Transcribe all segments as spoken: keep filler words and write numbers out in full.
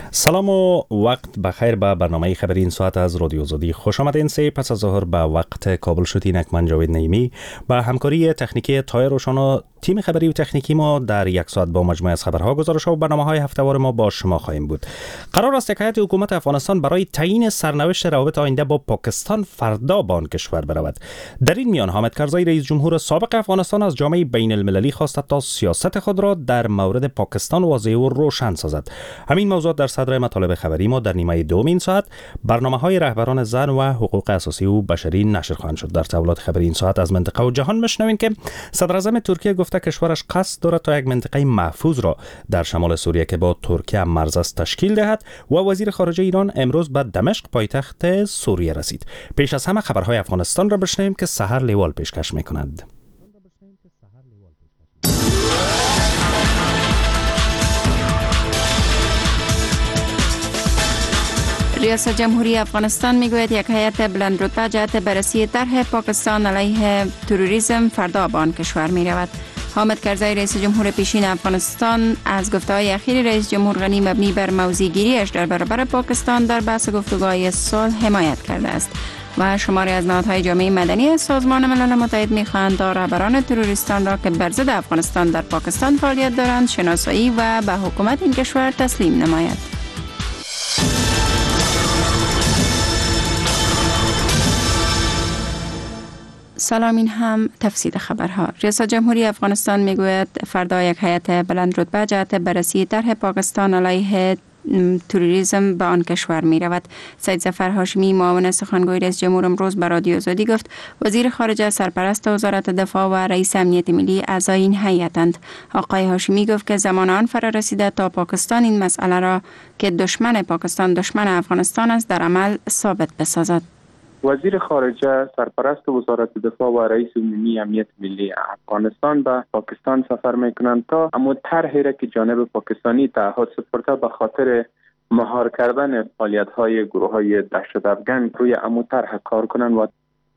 سلام و وقت بخیر به برنامه خبری این ساعت از رادیو آزادی خوش آمدین. سه پس از ظهر به وقت کابل شد. اینک من جاوید نعیمی با همکاری تکنیکی تای روشن و تیم خبری و تکنیکی ما در یک ساعت با مجموعه از خبرها، گزارش‌ها و برنامه‌های هفته‌وار ما با شما خواهیم بود. قرار است که هیئت حکومت افغانستان برای تعیین سرنوشت روابط آینده با پاکستان فردا به آن کشور برود. در این میان حامد کرزی رئیس جمهور سابق افغانستان از جامعه بین المللی خواسته تا سیاست خود را در مورد پاکستان واضح و روشن سازد. همین موضوع در صدر مطالب خبری ما در نیمه دوم این ساعت. برنامه‌های رهبران زن و حقوق اساسی و بشری نشر خواهند شد. در تحولات خبری این ساعت از منطقه و جهان میشنویم که صدر اعظم ترکیه گفته کشورش قصد دارد تا یک منطقه محفوظ را در شمال سوریه که با ترکیه مرز است تشکیل دهد و وزیر خارجه ایران امروز به دمشق پایتخت سوریه رسید. پیش از همه خبرهای افغانستان را بشنویم که سحر لیوال پیشکش می‌کند. ریاست جمهوری افغانستان میگوید یک هیئت بلند رتبه جهت بررسی طرح پاکستان علیه تروریسم فردا به آن کشور می رود. حامد کرزی رئیس جمهور پیشین افغانستان از گفته‌های اخیر رئیس جمهور غنی مبنی بر موضع‌گیری‌اش در برابر پاکستان در بحث گفتگوهای صلح حمایت کرده است و شماری از نهادهای جامعه مدنی از سازمان ملل متحد می‌خواهند تا رهبران تروریستان را که بر ضد افغانستان در پاکستان فعالیت دارند شناسایی و به حکومت این کشور تسلیم نماید. سلام، این هم تفصیل خبرها. ریاست جمهوری افغانستان میگوید فردا یک هیئت بلند رتبه جهت بررسی طرح پاکستان علیه تروریسم به آن کشور می رود. سید ظفر هاشمی معاون سخنگوی رئیس جمهور امروز به رادیو آزادی گفت وزیر خارجه سرپرست وزارت دفاع و رئیس امنیت ملی اعضای این هیئتند. آقای هاشمی گفت که زمان آن فرا رسیده تا پاکستان این مسئله را که دشمن پاکستان دشمن افغانستان است در عمل ثابت بسازد. وزیر خارجه سرپرست وزارت دفاع و رئیس عمومی امنیت ملی افغانستان به پاکستان سفر میکنند تا اما طرحی را که جانب پاکستانی تعهد سپرده به خاطر مهار کردن فعالیت‌های گروه‌های دهشت‌افکن روی اما طرح کار کنند. و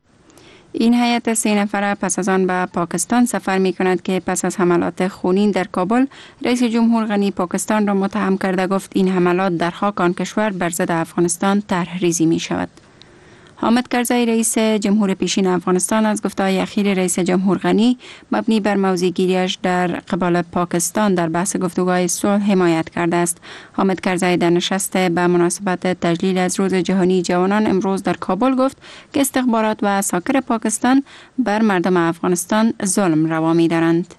این هیئت سه نفره پس از آن به پاکستان سفر می کند که پس از حملات خونین در کابل رئیس جمهور غنی پاکستان را متهم کرده گفت این حملات در خاک آن کشور بر ضد افغانستان طرح ریزی می شود. حامد کرزی رئیس جمهور پیشین افغانستان از گفته‌های اخیر رئیس جمهور غنی مبنی بر موضع‌گیری‌اش در قبال پاکستان در بحث گفتگوهای صلح حمایت کرده است. حامد کرزی در نشست به مناسبت تجلیل از روز جهانی جوانان امروز در کابل گفت که استخبارات و ساکر پاکستان بر مردم افغانستان ظلم روا می‌دارند.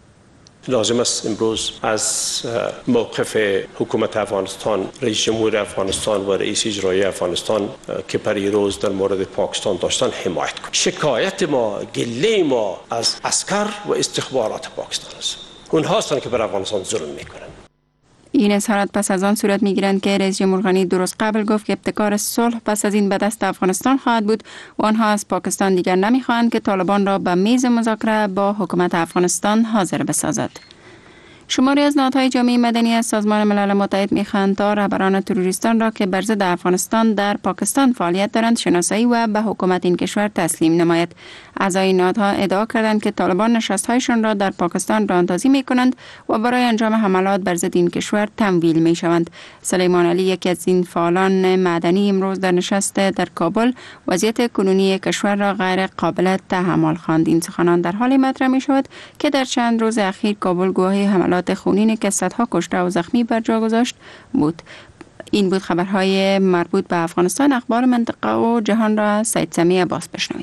لازم است امروز از موقف حکومت افغانستان، رئیس جمهور افغانستان و رئیس اجرایی افغانستان که پریروز در مورد پاکستان داشتن حمایت کنیم. شکایت ما، گله ما از عسکر و استخبارات پاکستان است. اونها هستند که بر افغانستان ظلم میکنند. این اظهارات پس از آن صورت میگیرند که رئیس جمهور غنی درست قبل گفت که ابتکار صلح پس از این به دست افغانستان خواهد بود و آنها از پاکستان دیگر نمیخواهند که طالبان را به میز مذاکره با حکومت افغانستان حاضر بسازد. شماری از نهادهای جامعه مدنی از سازمان ملل متحد می‌خواهند تا رهبران تروریستان را که بر ضد افغانستان در پاکستان فعالیت دارند شناسایی و به حکومت این کشور تسلیم نماید. اعضای نهادها ادعا کردند که طالبان نشست‌هایشان را در پاکستان راه‌اندازی می‌کنند و برای انجام حملات بر ضد این کشور تمویل می‌شوند. سلیمان علی یکی از این فعالان مدنی امروز در نشست در کابل وضعیت کنونی کشور را غیر قابل تحمل خواند. این سخنان در حالی مطرح می‌شود که در چند روز اخیر کابل گواهی حملات خونین که صدها کشته و زخمی بر جا گذاشت بود. این بود خبرهای مربوط به افغانستان. اخبار منطقه و جهان را سید سمی عباس بشنوید.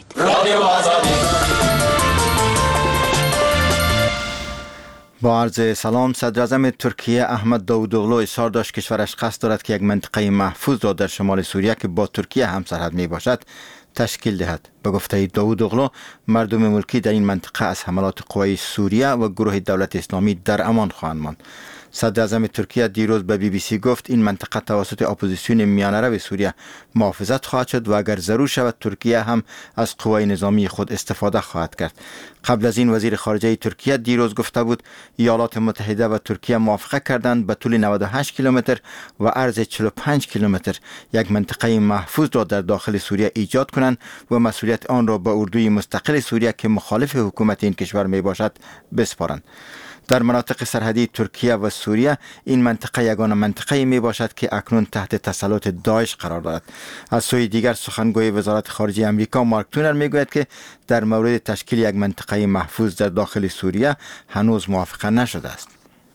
با عرض سلام، صدر اعظم ترکیه احمد داوودوغلو اظهار داشت کشورش قصد دارد که یک منطقه محفوظ را در شمال سوریه که با ترکیه هم سرحد می باشد تشکیل دهد. به گفته داوودوغلو مردم ملکی در این منطقه از حملات قوای سوریه و گروه دولت اسلامی در امان خواهند ماند. صدر اعظم ترکیه دیروز به بی بی سی گفت این منطقه توسط اپوزیسیون میانه رو سوریه محافظت خواهد شد و اگر ضرور شود ترکیه هم از قوای نظامی خود استفاده خواهد کرد. قبل از این وزیر خارجه ترکیه دیروز گفته بود ایالات متحده و ترکیه موافقه کردند به طول نود و هشت کیلومتر و عرض چهل و پنج کیلومتر یک منطقه محفوظ را در داخل سوریه ایجاد کنند و مسئولیت آن را به اردوی مستقل سوریه که مخالف حکومت این کشور می باشد بسپارند. در مناطق سرحدی ترکیه و سوریه این منطقه یگانه منطقه می باشد که اکنون تحت تسلط داعش قرار دارد. از سوی دیگر سخنگوی وزارت خارجه آمریکا مارک تونر می گوید که در مورد تشکیل یک منطقه محفوظ در داخل سوریه هنوز موافقه نشده است.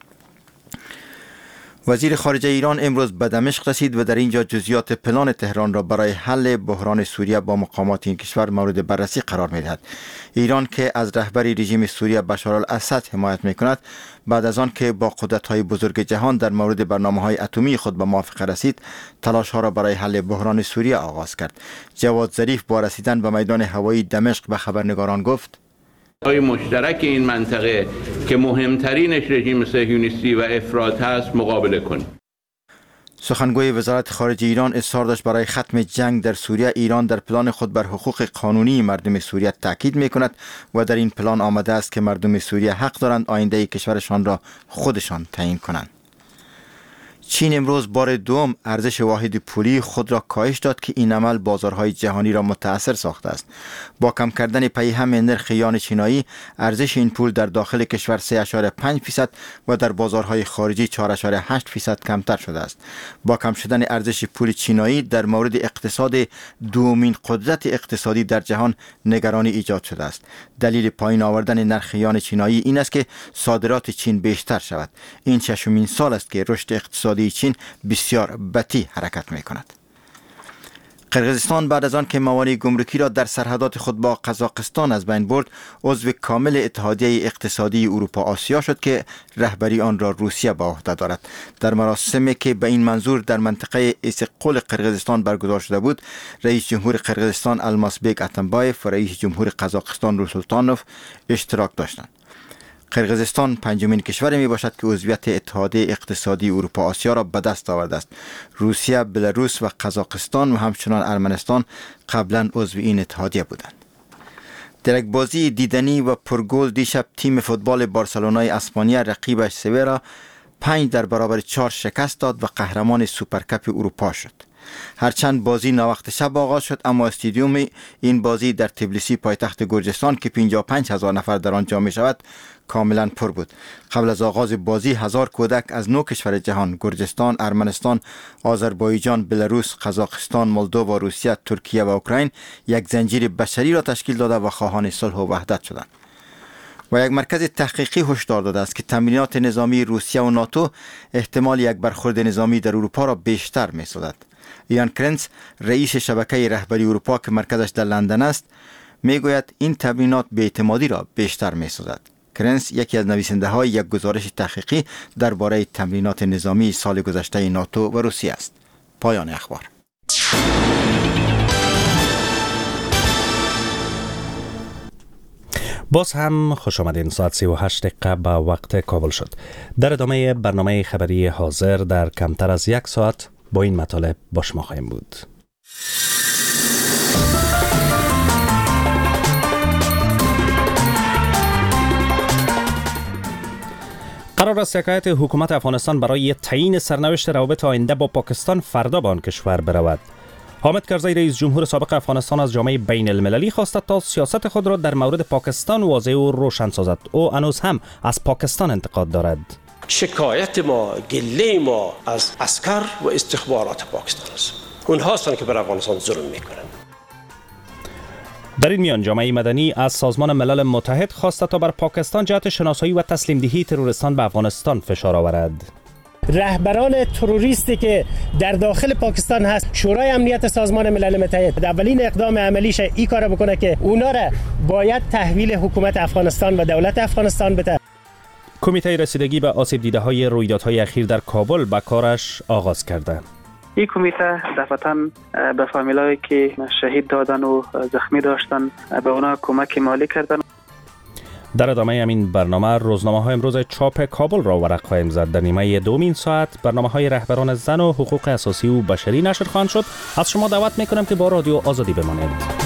وزیر خارجه ایران امروز به دمشق رسید و در اینجا جزئیات پلان تهران را برای حل بحران سوریه با مقامات این کشور مورد بررسی قرار می‌دهد. ایران که از رهبری رژیم سوریه بشار الاسد حمایت می‌کند، بعد از آن که با قدرت‌های بزرگ جهان در مورد برنامه‌های اتمی خود به موافقه رسید، تلاش‌ها را برای حل بحران سوریه آغاز کرد. جواد ظریف با رسیدن به میدان هوایی دمشق به خبرنگاران گفت: های مشترک این منطقه که مهمترینش رژیم صهیونیستی و افراط هست مقابله کنیم. سخنگوی وزارت خارجه ایران اصرار داشت برای ختم جنگ در سوریه ایران در پلان خود بر حقوق قانونی مردم سوریه تاکید می‌کند و در این پلان آمده است که مردم سوریه حق دارند آینده کشورشان را خودشان تعیین کنند. چین امروز بار دوم ارزش واحد پولی خود را کاهش داد که این عمل بازارهای جهانی را متاثر ساخته است. با کم کردن پیهم نرخ یوان چینایی، ارزش این پول در داخل کشور سه اشاره پنج فیصد و در بازارهای خارجی چهار اشاره هشت فیصد کمتر شده است. با کم شدن ارزش پول چینایی در مورد اقتصاد دومین قدرت اقتصادی در جهان نگرانی ایجاد شده است. دلیل پایین آوردن نرخ یوان چینایی این است که صادرات چین بیشتر شود. این ششمین سال است که رشد اقتصادی چین بسیار بطیء حرکت می کند. قرقیزستان بعد از آن که موانع گمرکی را در سرحدات خود با قزاقستان از بین برد، عضو کامل اتحادیه اقتصادی اروپا آسیا شد که رهبری آن را روسیه به عهده دارد. در مراسمی که به این منظور در منطقه ایسقل قرقیزستان برگزار شده بود، رئیس جمهور قرقیزستان المازبک اتمبایف و رئیس جمهور قزاقستان نورسلطانوف اشتراک داشتند. قرقیزستان پنجمین کشور می باشد که عضویت اتحادیه اقتصادی اروپا آسیا را به دست آورده است. روسیه، بلاروس و قزاقستان و همچنان ارمنستان قبلا عضو این اتحادیه بودند. در یک بازی دیدنی و پرگل دیشب تیم فوتبال بارسلونای اسپانیا رقیبش سویا پنج در برابر چهار شکست داد و قهرمان سوپرکاپ اروپا شد. هرچند بازی ناوقت شب آغاز شد، اما استادیوم این بازی در تبلیسی پایتخت گرجستان که پنجاه و پنج هزار نفر در آن جمع شود کاملا پر بود. قبل از آغاز بازی هزار کودک از نه کشور جهان، گرجستان، ارمنستان، آذربایجان، بلاروس، قزاقستان، مولدووا، روسیه، ترکیه و اوکراین یک زنجیر بشری را تشکیل داده و خواهان صلح و وحدت شدند. و یک مرکز تحقیقی هشدار داده است که تمرینات نظامی روسیه و ناتو احتمال یک برخورد نظامی در اروپا را بیشتر می‌سازد. یان کرنس، رئیس شبکه رهبری اروپا که مرکزش در لندن است، میگوید این تمرینات بی‌اعتمادی را بیشتر می‌سازد. کرنس یکی از نویسنده های یک گزارش تحقیقی درباره تمرینات نظامی سال گذشته ناتو و روسیه است. پایان اخبار. باز هم خوش آمدین. ساعت سی و هشت دقیقه به وقت کابل شد. در ادامه برنامه خبری حاضر در کمتر از یک ساعت با این مطالب با شما خواهیم بود. قرار است حکایت حکومت افغانستان برای تعیین سرنوشت روابط آینده با پاکستان فردا به آن کشور برود. حامد کرزی رئیس جمهور سابق افغانستان از جامعه بین المللی خواسته تا سیاست خود را در مورد پاکستان واضح و روشن سازد. او هنوز هم از پاکستان انتقاد دارد. شکایت ما، گله ما از عسکر و استخبارات پاکستان است. اونها هستند که بر افغانستان ظلم میکنند. در این میان جامعه مدنی از سازمان ملل متحد خواسته تا بر پاکستان جهت شناسایی و تسلیم دهی تروریستان به افغانستان فشار آورد. رهبران تروریستی که در داخل پاکستان هست، شورای امنیت سازمان ملل متحد اولین اقدام عملیش این کار بکنه که اونا را باید تحویل حکومت افغانستان و دولت افغانستان بده. کمیته رسیدگی به آسیب دیده های رویدادهای اخیر در کابل به کارش آغاز کرده. این کمیته دفعتاً به فامیلایی که شهید دادن و زخمی داشتن به اونا کمک مالی کردن. در ادامه همین برنامه روزنامه های امروز چاپ کابل را ورق خواهیم زد. در نیمه دومین ساعت برنامه های رهبران زن و حقوق اساسی و بشری نشر خواهند شد. از شما دعوت میکنم که با رادیو آزادی بمانید.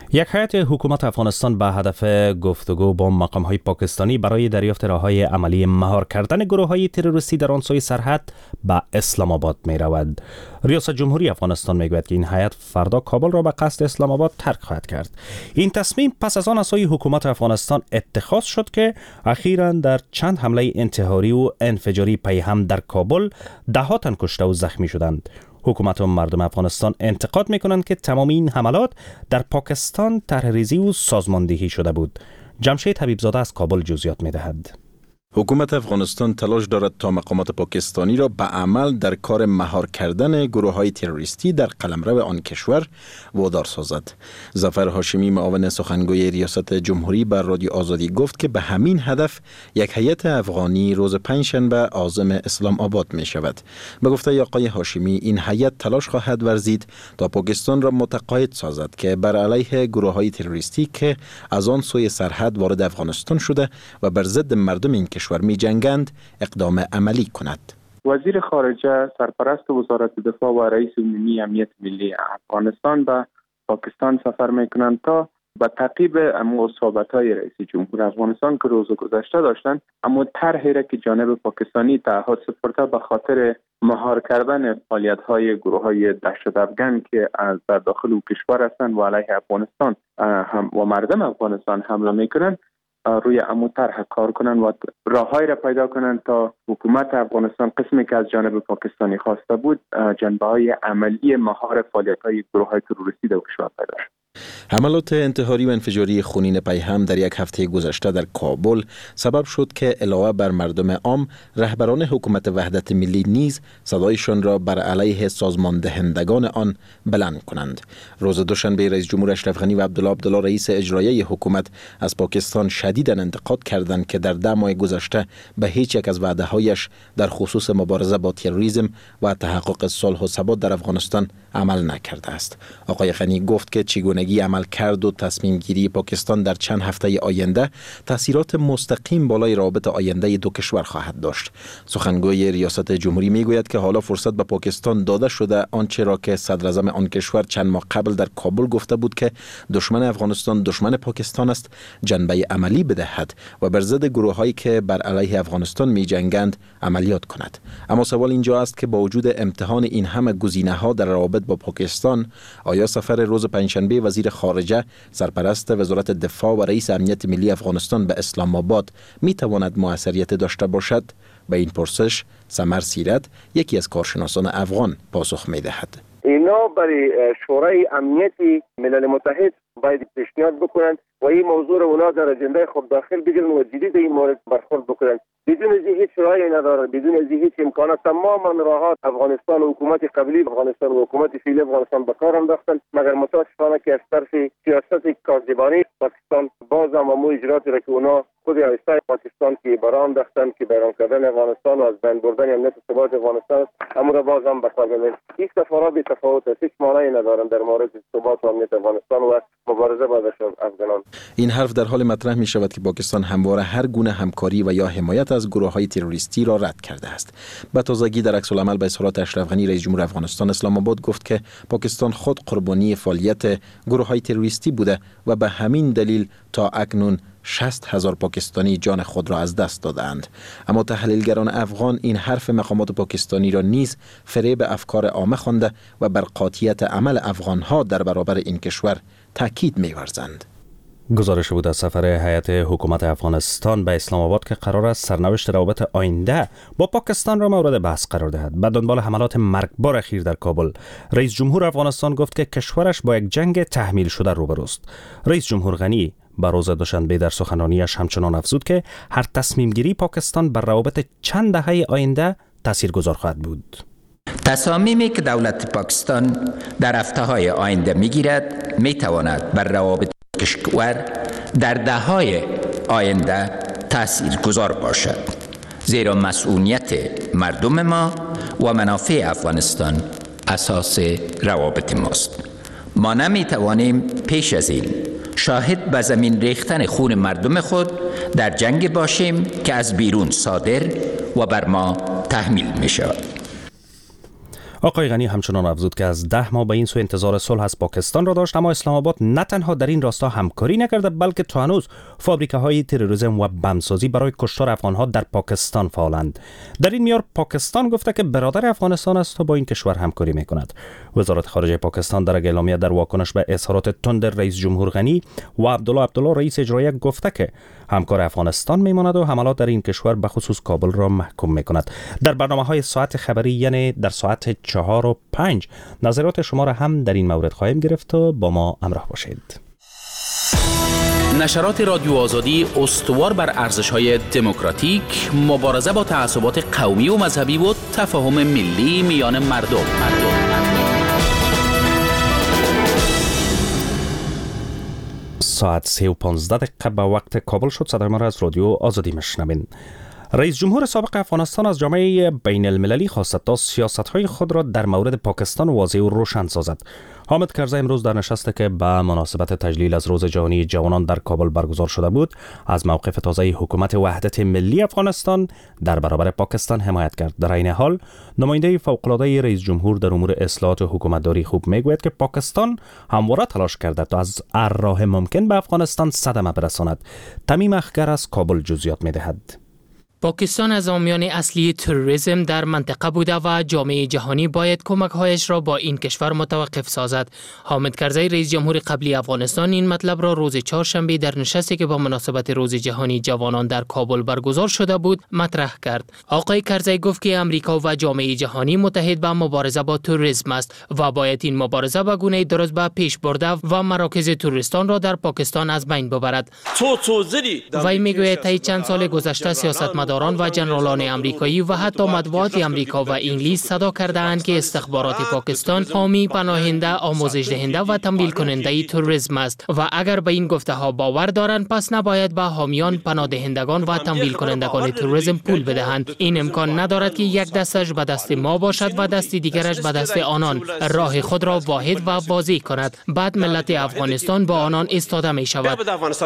یک هیئت حکومت افغانستان به هدف گفتگو با مقام‌های پاکستانی برای دریافت راه‌های عملی مهار کردن گروه‌های تروریستی در آن سوی سرحد به اسلام آباد می‌رود. ریاست جمهوری افغانستان می‌گوید که این هیئت فردا کابل را به قصد اسلام آباد ترک خواهد کرد. این تصمیم پس از آن از سوی حکومت افغانستان اتخاذ شد که اخیراً در چند حمله انتحاری و انفجاری پیهم در کابل ده ها تن کشته و زخمی شدند. حکومت و مردم افغانستان انتقاد میکنند که تمام این حملات در پاکستان طرح‌ریزی و سازماندهی شده بود. جمشید حبیبزاده از کابل جزئیات میدهد. حکومت افغانستان تلاش دارد تا مقامات پاکستانی را به عمل در کار مهار کردن گروه‌های تروریستی در قلمرو آن کشور وادار سازد. ظفر هاشمی معاون سخنگوی ریاست جمهوری بر رادیو آزادی گفت که به همین هدف یک هیئت افغانی روز پنجشنبه عازم اسلام آباد می شود. به گفته آقای هاشمی این هیئت تلاش خواهد ورزید تا پاکستان را متقاعد سازد که بر علیه گروه‌های تروریستی که از آن سوی سرحد وارد افغانستان شده و بر ضد مردم این کشور می جنگند اقدام عملی کند. وزیر خارجه سرپرست وزارت دفاع و رئیس عمومی امنیت ملی افغانستان به پاکستان سفر میکنند تا به تعقیب اما صحبت‌های رئیس جمهور افغانستان که روز گذشته داشتند، اما طرحی را که جانب پاکستانی تعهد سپرده به خاطر مهار کردن فعالیت‌های گروه‌های دهشت‌افکن که از در داخل او کشور هستند و علیه افغانستان هم و مردم افغانستان حمله میکنند، روی امو طرح کار کنند و راههایی را پیدا کنند تا حکومت افغانستان قسمی که از جانب پاکستانی خواسته بود جنبه‌های عملی مهار فعالیت‌های گروه‌های تروریستی در کشور پیدا شد. حملات انتحاری و انفجاری خونین پیهم در یک هفته گذشته در کابل سبب شد که علاوه بر مردم عام، رهبران حکومت وحدت ملی نیز صدایشان را بر علیه سازمان دهندگان آن بلند کنند. روز دوشنبه رئیس جمهور اشرف غنی و عبدالله عبدالله رئیس اجرایی حکومت از پاکستان شدیداً انتقاد کردند که در ده ماه گذشته به هیچ یک از وعده‌هایش در خصوص مبارزه با تروریسم و تحقق صلح و ثبات در افغانستان عمل نکرده است. آقای غنی گفت که چگونگی عمل کرد و تصمیم گیری پاکستان در چند هفته آینده تأثیرات مستقیم بالای روابط آینده دو کشور خواهد داشت. سخنگوی ریاست جمهوری میگوید که حالا فرصت به پاکستان داده شده آنچه را که صدر اعظم آن کشور چند ماه قبل در کابل گفته بود که دشمن افغانستان دشمن پاکستان است جنبه عملی بدهد و بر ضد گروه‌هایی که بر علیه افغانستان می‌جنگند عملیات کند. اما سوال اینجا است که با وجود امتحان این همه گزینه‌ها در روابط با پاکستان، آیا سفر روز پنجشنبه وزیر خارجه، سرپرست وزارت دفاع و رئیس امنیت ملی افغانستان به اسلام آباد می تواند موثریت داشته باشد؟ به این پرسش سمر سیرت، یکی از کارشناسان افغان، پاسخ می دهد. اینا برای شورای امنیت ملل متحد باید پیشنهاد بکنند و این موضوع را اونا در اجنده خود داخل بگیرن و جدی در این مورد برخورد بکنند. بدون از هیچ راهی نداره، بدون از هیچ امکانات تماما راهات افغانستان و حکومت قبلی افغانستان و حکومت فعلی افغانستان به کار انداختن، مگر متاسفانه که از طرف سیاست کاذبانه پاکستان باز هم امو اجرااتی را که اونا خود آیسته پاکستان که برام داشتن که بیرون کردن افغانستان و از بین بردن امنیت و ثبات افغانستان امو را باز هم به کار ببرن. این سفرها بی تفاوت است، هیچ معنی ندارن در مورد ثبات و امنیت افغانستان و مبارزه با افغانان. این حرف در حال مطرح می شود که پاکستان همواره هر گونه همکاری و یا حمایت از گروه‌های تروریستی را رد کرده است. به تازگی در عکس العمل به اظهارات اشرف غنی رئیس جمهور افغانستان اسلام آباد گفت که پاکستان خود قربانی فعالیت گروه‌های تروریستی بوده و به همین دلیل تا اکنون شصت هزار پاکستانی جان خود را از دست دادند. اما تحلیلگران افغان این حرف مقامات پاکستانی را نیز فریب افکار عامه خوانده و بر قاطعیت عمل افغانها در برابر این کشور تاکید می‌ورزند. گزارش بود از سفر هیئت حکومت افغانستان به اسلام آباد که قرار است سرنوشت روابط آینده با پاکستان را مورد بحث قرار دهد. به دنبال حملات مرگبار اخیر در کابل، رئیس جمهور افغانستان گفت که کشورش با یک جنگ تحمیل شده روبروست. رئیس جمهور غنی به روز دوشنبه در سخنرانیش همچنان افزود که هر تصمیم گیری پاکستان بر روابط چند دهه آینده تاثیرگذار خواهد بود. تصامیمی که دولت پاکستان در هفته‌های آینده می‌گیرد می‌تواند بر روابط کشور در دهه‌های آینده تاثیرگذار باشد، زیرا مسئولیت مردم ما و منافع افغانستان اساس روابط ماست. ما نمی‌توانیم پیش از این شاهد به زمین ریختن خون مردم خود در جنگ باشیم که از بیرون صادر و بر ما تحمیل می شود. آقای غنی همچنان افزود که از ده ماه به این سو انتظار صلح از پاکستان را داشت، اما اسلام آباد نه تنها در این راستا همکاری نکرده بلکه تا هنوز فابریکه‌های تروریسم و بمبسازی برای کشتار افغان‌ها در پاکستان فعالند. در این میار پاکستان گفته که برادر افغانستان است و با این کشور همکاری می‌کند. وزارت خارجه پاکستان در اعلامیه در واکنش به اظهارات تند رئیس جمهور غنی و عبدالله عبدالله رئیس اجرایی گفته که همکار افغانستان میماند و حملات در این کشور به خصوص کابل را محکوم می‌کند. در برنامه‌های ساعت خبری یعنی در ساعت چهار و پنج نظرات شما را هم در این مورد خواهیم گرفت و با ما همراه باشید. نشرات رادیو آزادی استوار بر ارزش‌های دموکراتیک، مبارزه با تعصبات قومی و مذهبی و تفاهم ملی میان مردم. ساعت سه و پانزده دقیقه به وقت کابل شد. صدای ما را از رادیو آزادی میشنوین. رئیس جمهور سابق افغانستان از جامعه بین المللی خواست تا سیاست‌های خود را در مورد پاکستان واضح و روشن سازد. حامد کرزی امروز در نشستی که به مناسبت تجلیل از روز جهانی جوانان در کابل برگزار شده بود، از موقف تازه حکومت وحدت ملی افغانستان در برابر پاکستان حمایت کرد. در این حال نماینده فوق‌العاده رئیس جمهور در امور اصلاحات حکومتداری خوب میگوید که پاکستان همواره تلاش کرده تا از هر راه ممکن به افغانستان صدمه برساند. تمیم اخگر از کابل جزئیات می‌دهد. پاکستان از عامیان اصلی تروریسم در منطقه بوده و جامعه جهانی باید کمک‌هایش را با این کشور متوقف سازد. حامد کرزی رئیس جمهور قبلی افغانستان این مطلب را روز چهارشنبه در نشستی که با مناسبت روز جهانی جوانان در کابل برگزار شده بود مطرح کرد. آقای کرزی گفت که امریکا و جامعه جهانی متحد به مبارزه با تروریسم است و باید این مبارزه به گونه درست به پیش برده و مراکز تروریستان را در پاکستان از بین ببرد. وی میگوید طی چند سال گذشته سیاستمداران و جنرالان امریکایی و حتی مطبوعات امریکا و انگلیس صدا کرده‌اند که استخبارات پاکستان حامی، پناهنده، آموزش دهنده و تمویل کننده تروریسم است و اگر به این گفته ها باور دارند پس نباید به حامیان، پناه دهندگان و تمویل کنندگان تروریسم پول بدهند. این امکان ندارد که یک دستش به دست ما باشد و دست دیگرش به دست آنان. راه خود را واحد و واضح کند. بعد ملت افغانستان با آنان ایستاده می شود.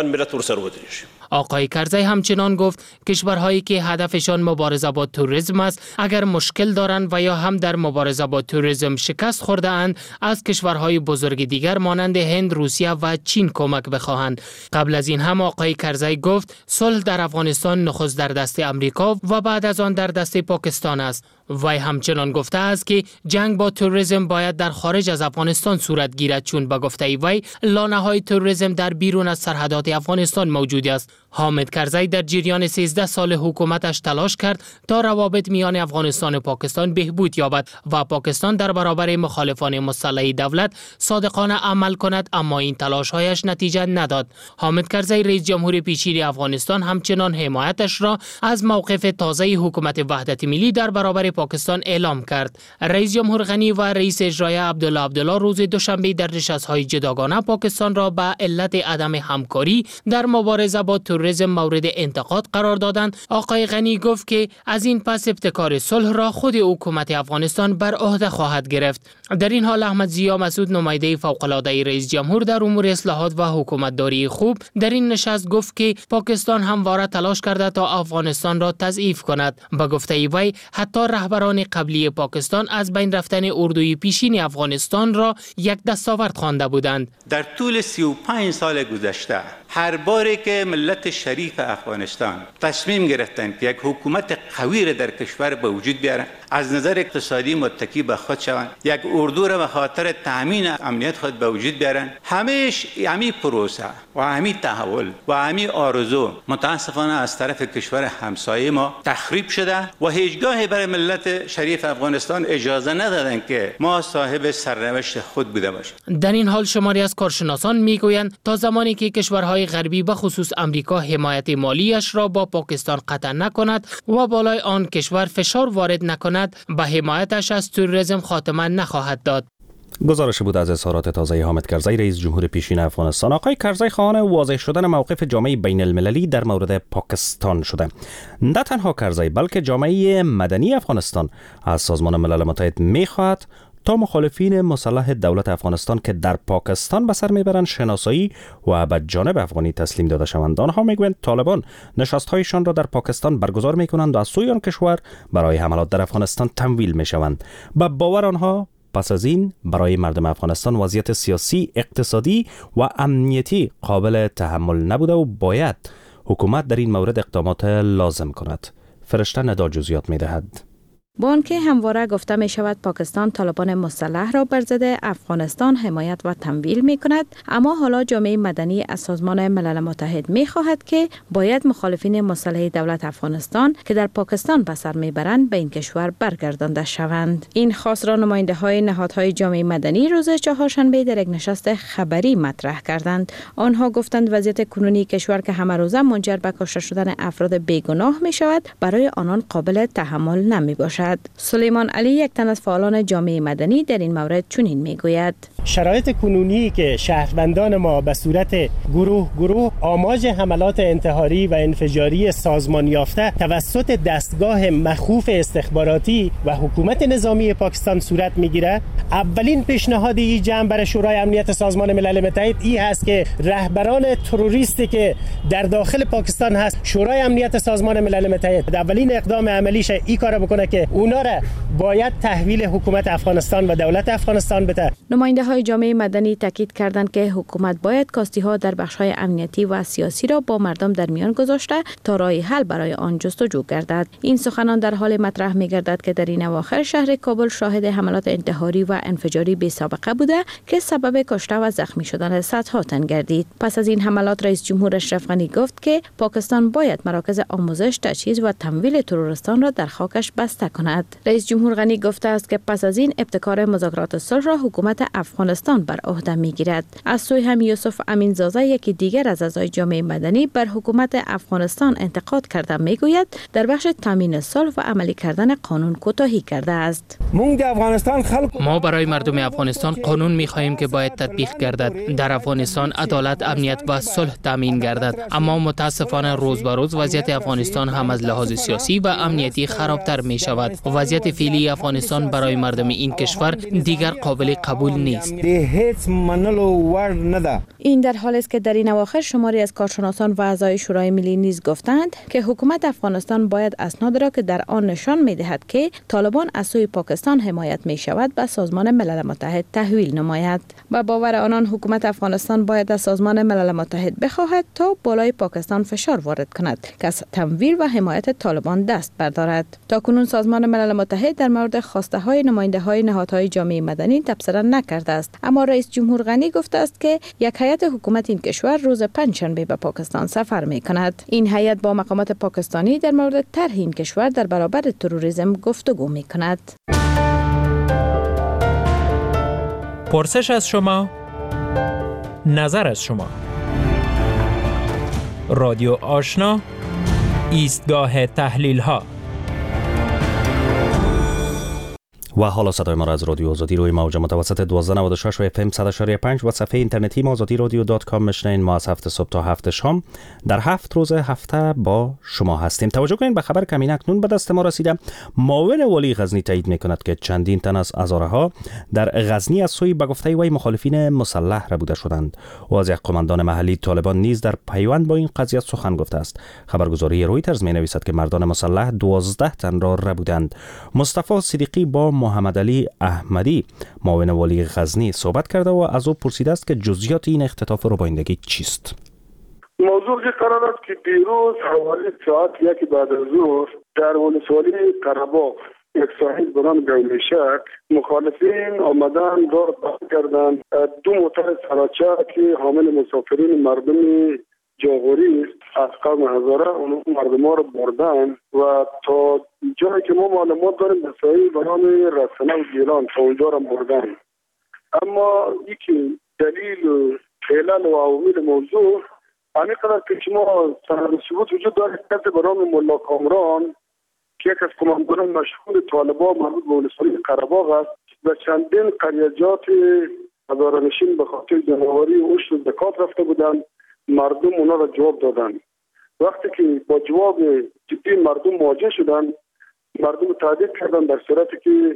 آقای کرزی همچنان گفت کشورهایی که هدفشان مبارزه با تروریسم است اگر مشکل دارند و یا هم در مبارزه با تروریسم شکست خورده اند از کشورهای بزرگ دیگر مانند هند، روسیه و چین کمک بخواهند. قبل از این هم آقای کرزی گفت صلح در افغانستان نخست در دست امریکا و بعد از آن در دست پاکستان است. وی همچنان گفته است که جنگ با تروریسم باید در خارج از افغانستان صورت گیرد چون به گفته وی لانه‌های تروریسم در بیرون از سرحدات افغانستان موجود است. حامد کرزی در جریان سیزده سال حکومتش تلاش کرد تا روابط میان افغانستان و پاکستان بهبود یابد و پاکستان در برابر مخالفان مسلح دولت صادقانه عمل کند، اما این تلاش‌هایش نتیجه نداد. حامد کرزی رئیس جمهور پیشین افغانستان همچنان حمایتش را از موقف تازه حکومت وحدت ملی در برابر پاکستان اعلام کرد. رئیس جمهور غنی و رئیس اجرایی عبدالله عبدالله روز دوشنبه در نشست‌های جداگانه پاکستان را به علت عدم همکاری در مبارزه با تروریسم مورد انتقاد قرار دادند. آقای غنی گفت که از این پس ابتکار صلح را خود حکومت افغانستان بر عهده خواهد گرفت. در این حال احمد ضیا مسعود نماینده فوق‌العاده رئیس جمهور در امور اصلاحات و حکومتداری خوب در این نشست گفت که پاکستان همواره تلاش کرده تا افغانستان را تضعیف کند. با گفته وی حتی رهبران قبلی پاکستان از بین رفتن اردوی پیشین افغانستان را یک دستاورد خوانده بودند. در طول سی و پنج سال گذشته هر باری که ملت شریف افغانستان تصمیم گرفتند که یک حکومت قوی را در کشور به وجود بیارند، از نظر اقتصادی متکی به خود شوند، یک اردو را به خاطر تامین امنیت خود به وجود بیارند، همیش همی پروسه و همی تحول و همی آرزو متاسفانه از طرف کشور همسایه ما تخریب شده و هیچگاه برای ملت شریف افغانستان اجازه ندادند که ما صاحب سرنوشت خود بوده باشیم. در این حال شماری از کارشناسان میگویند تا زمانی که کشورهای غربی به خصوص امریکا حمایت مالیش را با پاکستان قطع نکند و بالای آن کشور فشار وارد نکند به حمایتش از تروریسم خاتمه نخواهد داد. گزارش بود از اظهارات تازه حامد کرزی رئیس جمهور پیشین افغانستان. آقای کرزی خواهان واضح شدن موقف جامعه بین المللی در مورد پاکستان شده. نه تنها کرزی بلکه جامعه مدنی افغانستان از سازمان ملل متحد می‌خواهد تا مخالفین مسلح دولت افغانستان که در پاکستان به سر میبرند شناسایی و به جانب افغانی تسلیم داده شوند. آنها میگویند طالبان نشست‌هایشان را در پاکستان برگزار میکنند و از سوی آن کشور برای حملات در افغانستان تمویل میشوند. به باور آنها پس از این برای مردم افغانستان وضعیت سیاسی، اقتصادی و امنیتی قابل تحمل نبوده و باید حکومت در این مورد اقدامات لازم کند. فرشته ندا جزئیات می‌دهد. با آنکه همواره گفته می شود پاکستان طالبان مسلح را بر ضد افغانستان حمایت و تمویل می کند، اما حالا جامعه مدنی از سازمان ملل متحد می خواهد که باید مخالفین مسلح دولت افغانستان که در پاکستان به سر می برند به این کشور برگردانده شوند. این خواست را نماینده های نهادهای جامعه مدنی روز چهارشنبه در یک نشست خبری مطرح کردند. آنها گفتند وضعیت کنونی کشور که همه روزه منجر به کشته شدن افراد بیگناه می شود برای آنان قابل تحمل نمی باشد. سلیمان علی یک تن از فعالان جامعه مدنی در این مورد چنین میگوید: شرایط کنونی که شهروندان ما به صورت گروه گروه آماج حملات انتحاری و انفجاری سازمان یافته توسط دستگاه مخوف استخباراتی و حکومت نظامی پاکستان صورت میگیرد، اولین پیشنهاد این جمع برای شورای امنیت سازمان ملل متحد این هست که رهبران تروریستی که در داخل پاکستان هست، شورای امنیت سازمان ملل متحد اولین اقدام عملیش این کار بکنه که اونا را باید تحویل حکومت افغانستان و دولت افغانستان بده. نماینده های جامعه مدنی تاکید کردند که حکومت باید کاستی ها در بخش های امنیتی و سیاسی را با مردم در میان گذاشته تا راه حل برای آن جستجو گردد. این سخنان در حال مطرح می گردد که در این اواخر شهر کابل شاهد حملات انتحاری و انفجاری بی سابقه بوده که سبب کشته و زخمی شدن صدها تن گردید. پس از این حملات رئیس جمهور اشرف غنی گفت که پاکستان باید مراکز آموزش، تجهیز و تمویل تروریستان را در خاکش بسته کند. رئیس جمهور غنی گفته است که پس از این ابتکار مذاکرات صلح را حکومت افغانستان بر عهده میگیرد. از سوی هم یوسف امین زاده یکی دیگر از اعضای جامعه مدنی بر حکومت افغانستان انتقاد کرده میگوید در بخش تامین صلح و عملی کردن قانون کوتاهی کرده است. ما برای مردم افغانستان قانون می‌خواهیم که باید تطبیق گردد. در افغانستان عدالت، امنیت و صلح تامین گردد، اما متاسفانه روز به روز وضعیت افغانستان هم از لحاظ سیاسی و امنیتی خرابتر می شود. وضعیت فعلی افغانستان برای مردم این کشور دیگر قابل قبول نیست. این در حالی است که در این اواخر شماری از کارشناسان و اعضای شورای ملی نیز گفتند که حکومت افغانستان باید اسناد را که در آن نشان می‌دهد که طالبان از سوی پاکستان حمایت می‌شود به سازمان ملل متحد تحویل نماید. با باور آنان حکومت افغانستان باید از سازمان ملل متحد بخواهد تا بالای پاکستان فشار وارد کند که از تمویل و حمایت طالبان دست بردارد. تاکنون سازمان ملل متحد در مورد خواسته های نماینده های نهادهای جامعه مدنی تبصره نکرده است، اما رئیس جمهور غنی گفته است که یک هیئت حکومت این کشور روز پنجشنبه به پاکستان سفر می کند. این هیئت با مقامات پاکستانی در مورد طرح این کشور در برابر تروریسم گفتگو می کند. پرسش از شما، نظر از شما. رادیو آشنا، ایستگاه تحلیل ها. و حالا صدای ما را از رادیو آزادی روی موج متوسط دویست و نود و شش و اف ام صد و شش و پنج و صفحه اینترنتی ما آزادی رادیو دات کام میشنین. ما از هفت صبح تا هفت شام در هفت روز هفته با شما هستیم. توجه کنید به خبر کمین اکنون به دست ما رسیده. معاون والی غزنی تایید میکند که چندین تن از هزارها در غزنی از سوی به گفته وی مخالفین مسلح ربوده شدند. و از یک قماندان محلی طالبان نیز در پیوند با این قضیه سخن گفته است. خبرگزاری رویترز می نویسد که مردان مسلح دوازده تن را ربودند. مصطفی صدیقی با محمد علی احمدی معاون والی غزنی صحبت کرده و از او پرسیده است که جزئیات این اختطاف ربایندگی چیست. موضوع که قرار است که دیروز حوالی ساعت یک بعد از ظهر در ولسوالی قره‌باغ یک ساحل به نام گولیشک مخالفین آمدن را بند کردند. دو موتر سراچه که حامل مسافرین مردم جاغوری از قوم هزاره اون مردم ها رو بردن و تا جایی که ما معلومات داریم به صحیح به نام رسانه و گیلان تا اونجا رو بردن. اما یکی دلیل و علل و عوامل موضوع همین قدر که شما سند ثبوت وجود داره کسی به نام ملا کامران که یک از کماندانان مشهور طالبان مربوط به ولسوالی قره‌باغ است و چندین قریجات هزاره‌نشین به خاطر جنگاوری و عشر و زکات رفته بودند. مردم اونا را جواب دادن. وقتی که با جواب جدی مردم مواجه شدن، مردم تهدید کردن در صورتی که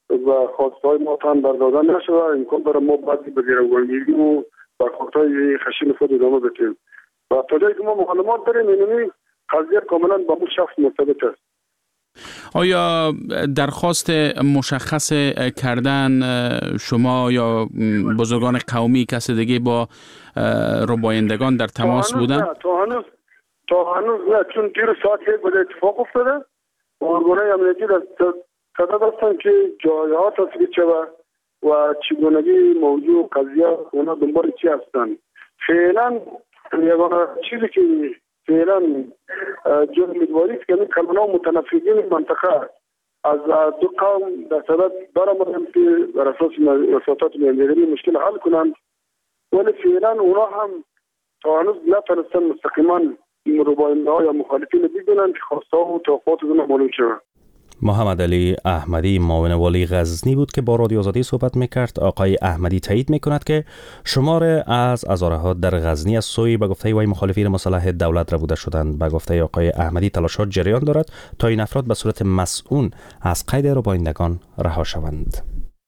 و خواستهای ما تن بردازن نشده، امکان داره ما بعدی به گروگانگیری و برخواستهای خشن خود ادامه بدیم. و تا جایی که ما معلومات داریم اینمی قضیه کاملا با اون شخص مرتبط است. آیا درخواست مشخص کردن شما یا بزرگان قومی کسی دیگه با ربایندگان در تماس بودن؟ نه تا هنوز تا هنوز نه، چون دیر ساعت یک بوده اتفاق افتاده. ارگانهای امنیتی در صدد هستن که جایها تثبیت شود و چگونگی موضوع قضیه اونا دنبال چی هستن. فعلا یگانه چیزی که فعلا جز امیدواری است که کلمات متنفذین منطقه از دو قوم در صدد برآمدن که بر اساس وساطات میانجیگری مشکل حل کنند، ولی فعلا اونا هم تا هنوز نتونستن مستقیما رباینده‌ها یا مخالفین بگویند که خواسته و توقعات اونا معلوم شود. محمد علی احمدی معاون والی غزنی بود که با رادیو آزادی صحبت میکرد. آقای احمدی تایید میکند که شمار از ازاره‌ها در غزنی از سوی به گفته وی مخالفین مسلح دولت ربوده شدند. به گفته آقای احمدی تلاشات جریان دارد تا این افراد به صورت مسئول از قید ربایندگان رها شوند.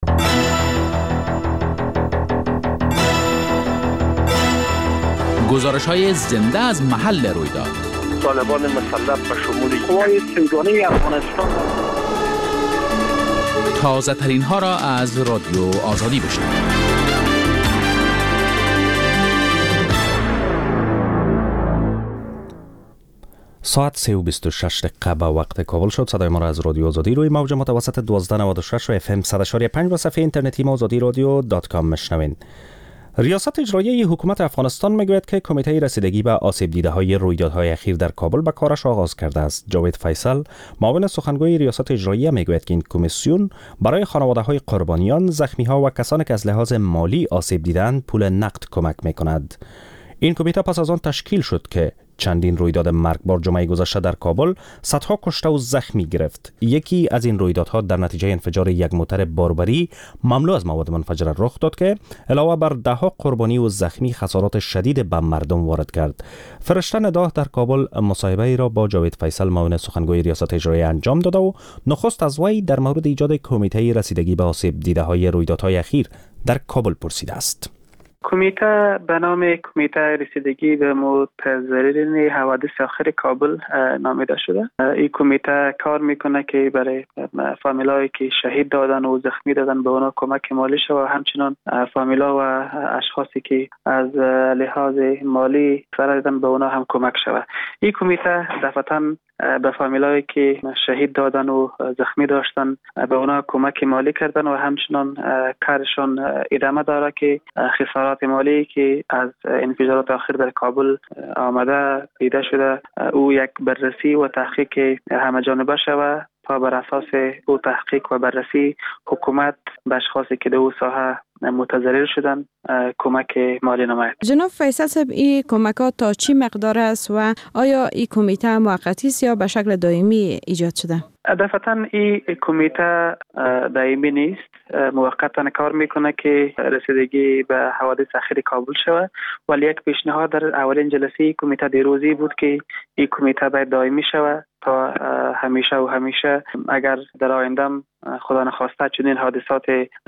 گزارش‌های زنده از محل رویداد. طالبان مسلح به شمول قوای سنگانی افغانستان. تازه ترین ها را از رادیو آزادی بشنوید. ساعت سه و بیست و شش دقیقه به وقت کابل شد. صدای ما را از رادیو آزادی روی موج متوسط دوازده نود و شش و اف ام صد و شش و پنج و صفحه اینترنتی ما آزادی رادیو دات کام میشنوین. ریاست اجرایی حکومت افغانستان میگوید که کمیته رسیدگی به آسیب دیده های رویدادهای اخیر در کابل به کارش آغاز کرده است. جاوید فیصل معاون سخنگوی ریاست اجرایی میگوید که این کمیسیون برای خانواده های قربانیان، زخمی ها و کسانی که از لحاظ مالی آسیب دیدند پول نقد کمک میکند. این کمیته پس از آن تشکیل شد که چندین رویداد مرگبار جمعه گذشته در کابل صدها کشته و زخمی گرفت. یکی از این رویدادها در نتیجه انفجار یک موتر باربری مملو از مواد منفجره رخ داد که علاوه بر دهها قربانی و زخمی خسارات شدید به مردم وارد کرد. فرشته نداه در کابل مصاحبه ای را با جاوید فیصل معاون سخنگوی ریاست اجرایی انجام داده و نخست از وی در مورد ایجاد کمیته رسیدگی به آسیب دیده های رویدادهای اخیر در کابل پرسیده است. کمیته به نام کمیته رسیدگی به متضررین حوادث آخر کابل نامیده شده. این کمیته کار میکنه که برای فامیلایی که شهید دادن و زخمی دادن به اونا کمک مالی شود و همچنان فامیلا و اشخاصی که از لحاظ مالی ضرر دیدن به اونا هم کمک شود. این کمیته دفعتاً به فامیلایی که شهید دادن و زخمی داشتن به اونا کمک مالی کردن و همچنان کارشان ادامه داره که خسارات مالی که از انفجارات آخر در کابل آمده دیده شده او یک بررسی و تحقیق همه جانبه شود تا بر اساس او تحقیق و بررسی حکومت به اشخاصی که در او ساحه متضرر شدن کمک مالی نماید. جناب فیصل صاحب، این کمک ها تا چی مقدار است و آیا این کمیته موقتی است یا به شکل دائمی ایجاد شده؟ دفعتاً این کمیته دائمی نیست، موقتا کار میکنه که رسیدگی به حوادث اخیر کابل شود، ولی یک پیشنهاد در اولین جلسه کمیته دیروزی بود که این کمیته باید دائمی شود تا همیشه و همیشه اگر در آینده خدا نخواسته چنین حادثات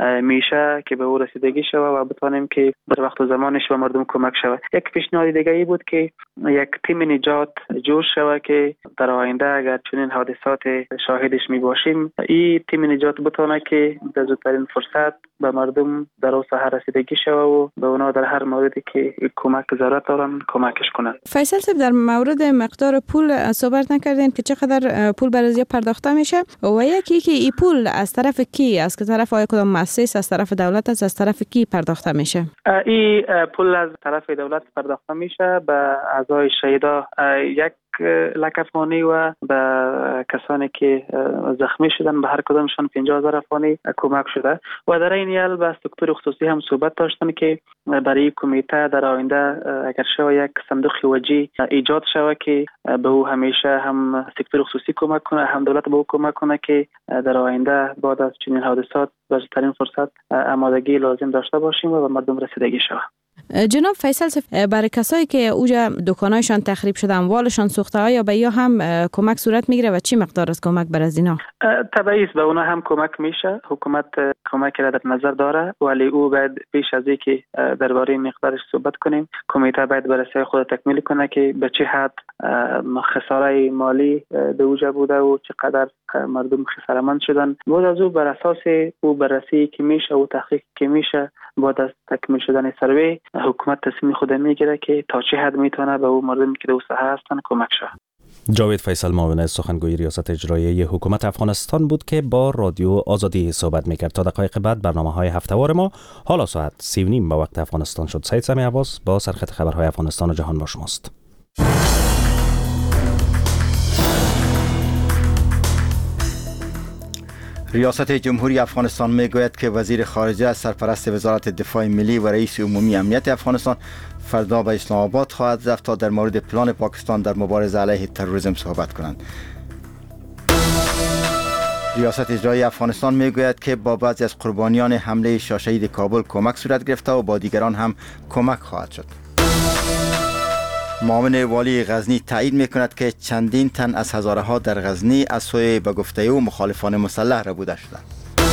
میشه که به او رسیدگی شود و بتوانیم که در وقت و زمانش به مردم کمک شود. یک پیشنهاد دیگه ای بود که یک تیم نجات جور شود که در آینده اگر چنین حادثات شاهدش می باشیم این تیم نجات بتونه که در زودترین فرصت به مردم در او ساحه رسیدگی شود و به اونا در هر موردی که کمک ضرورت دارن کمکش کنند. فیصل صاحب، در مورد مقدار پول صحبت نکردین که چقدر پول برای پرداخته میشه و یکی که این پول از طرف کی، از که طرف آیا کدام مؤسسه، از طرف دولت است، از طرف کی پرداخته میشه؟ این پول از طرف دولت پرداخته میشه به اعضای شهدا یک لک افغانی و به کسانی که زخمی شدن به هر کدامشان پنجاه هزار افغانی کمک شده و در این حال با سکتور خصوصی هم صحبت داشتن که برای کمیته در آینده اگر شود یک صندوق وجی ایجاد شود که به او همیشه هم سکتور خصوصی کمک کنه هم دولت به او کمک کنه که در آینده بعد از چنین حادثات به زودترین فرصت آمادگی لازم داشته باشیم و به مردم رسیدگی شود. جناب فیصل صف، برای کسایی که اوجا دکانایشان تخریب شده اموالشان سوخته آیا به یا هم کمک صورت میگیره و چی مقدار از کمک بر از اینا؟ طبعی است، به اونا هم کمک میشه. حکومت کمک را در نظر داره، ولی او باید پیش از اینکه درباره مقدارش صحبت کنیم کمیته باید بررسی خود تکمیل کنه که به چه حد خساره مالی در اوجا بوده و چقدر مردم خساره‌مند شدن. بعد از او بر اساس او بررسی که میشه و تحقیق که میشه بعد از تکمیل شدن سروی حکومت تصمیم خود میگیره که تا چه حد میتونه به اون مردمی که در ساحه هستن کمک شه. جاوید فیصل معاون سخنگوی ریاست اجرایی حکومت افغانستان بود که با رادیو آزادی صحبت میکرد. تا دقایق بعد برنامه‌های هفته‌وار ما حالا ساعت سی و نیم به وقت افغانستان شد. سید سمی عباس با سرخط خبرهای افغانستان و جهان با شماست. ریاست جمهوری افغانستان میگوید که وزیر خارجه از سرپرست وزارت دفاع ملی و رئیس عمومی امنیت افغانستان فردا به اسلام آباد خواهد رفت تا در مورد پلان پاکستان در مبارزه علیه تروریسم صحبت کنند. ریاست اجرایی افغانستان میگوید که با بعضی از قربانیان حمله شاشهید کابل کمک صورت گرفته و با دیگران هم کمک خواهد شد. معاون والی غزنی تایید میکند که چندین تن از هزاره ها در غزنی از سوی به گفته او مخالفان مسلح ربوده شدند.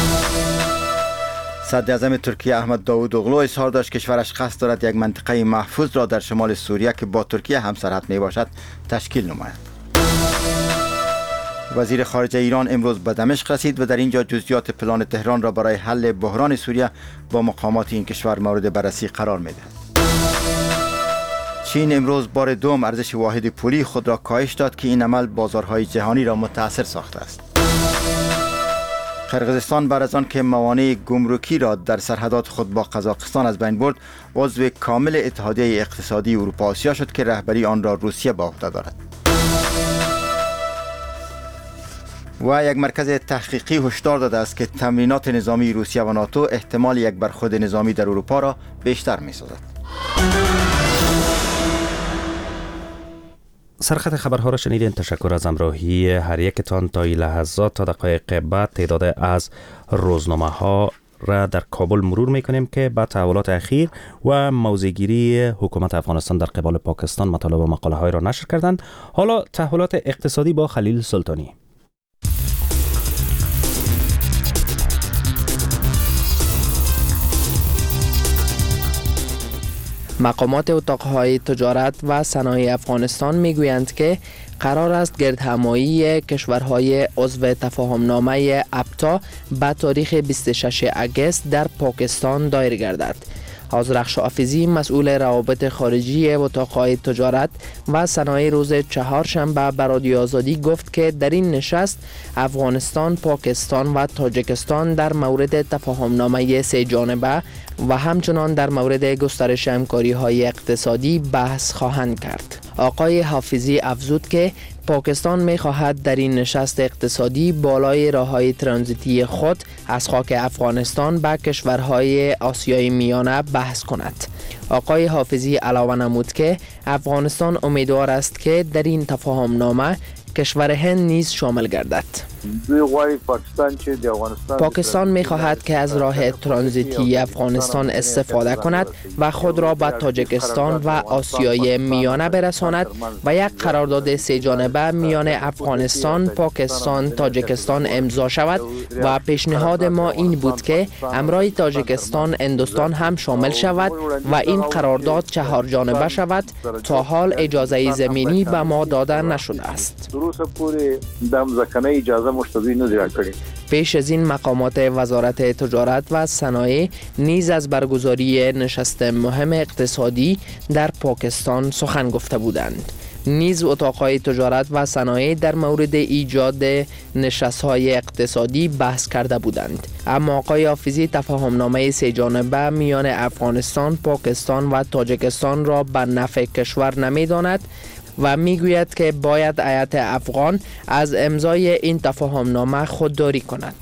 صدر اعظم ترکیه احمد داوودوغلو اظهار داشت کشورش قصد دارد یک منطقه محفوظ را در شمال سوریه که با ترکیه همسرحد می باشد تشکیل نماید. وزیر خارجه ایران امروز به دمشق رسید و در اینجا جزئیات پلان تهران را برای حل بحران سوریه با مقامات این کشور مورد بررسی قرار می دهد. چین امروز بار دوم ارزش واحد پولی خود را کاهش داد که این عمل بازارهای جهانی را متاثر ساخته است. قرقیزستان بعد از آن که موانع گمرکی را در سرحدات خود با قزاقستان از بین برد، عضو کامل اتحادیه اقتصادی اروپا آسیا شد که رهبری آن را روسیه به عهده دارد. و یک مرکز تحقیقی هشدار داده است که تمرینات نظامی روسیه و ناتو احتمال یک برخورد نظامی در اروپا را بیشتر می‌سازد. سرخط خبرها را شنیدین. تشکر از همراهی هر یکتان. تا این لحظات تا دقایق بعد تعداد از روزنامه ها را در کابل مرور میکنیم که با تحولات اخیر و موضع‌گیری حکومت افغانستان در قبال پاکستان مطالب و مقاله های را نشر کردند. حالا تحولات اقتصادی با خلیل سلطانی. مقامات اتاقهای تجارت و صنایع افغانستان میگویند که قرار است گردهمایی کشورهای عضو تفاهمنامه ابتا به تاریخ بیست و ششم اگست در پاکستان دایر گردد. آذرخش حافظی مسئول روابط خارجی اتاقهای تجارت و صنایع روز چهارشنبه به رادیو آزادی گفت که در این نشست افغانستان، پاکستان و تاجیکستان در مورد تفاهمنامه سه جانبه و همچنان در مورد گسترش همکاری‌های اقتصادی بحث خواهند کرد. آقای حافظی افزود که پاکستان می خواهد در این نشست اقتصادی بالای راههای ترانزیتی خود از خاک افغانستان به کشورهای آسیای میانه بحث کند. آقای حافظی علاوه نمود که افغانستان امیدوار است که در این تفاهمنامه کشور هند نیز شامل گردد. پاکستان می خواهد که از راه ترانزیتی افغانستان استفاده کند و خود را به تاجیکستان و آسیای میانه برساند و یک قرارداد سه جانبه میان افغانستان، پاکستان، تاجیکستان امضا شود و پیشنهاد ما این بود که همراه تاجیکستان هندوستان هم شامل شود و این قرارداد چهار جانبه شود. تا حال اجازه زمینی به ما داده نشده است. پیش از این مقامات وزارت تجارت و صنایع نیز از برگزاری نشست مهم اقتصادی در پاکستان سخن گفته بودند. نیز اتاقهای تجارت و صنایع در مورد ایجاد نشست‌های اقتصادی بحث کرده بودند. اما آقای حافظی تفاهمنامه سه جانبه میان افغانستان، پاکستان و تاجیکستان را به نفع کشور نمی‌داند و میگوید که باید هیئت افغان از امضای این تفاهمنامه خودداری کند.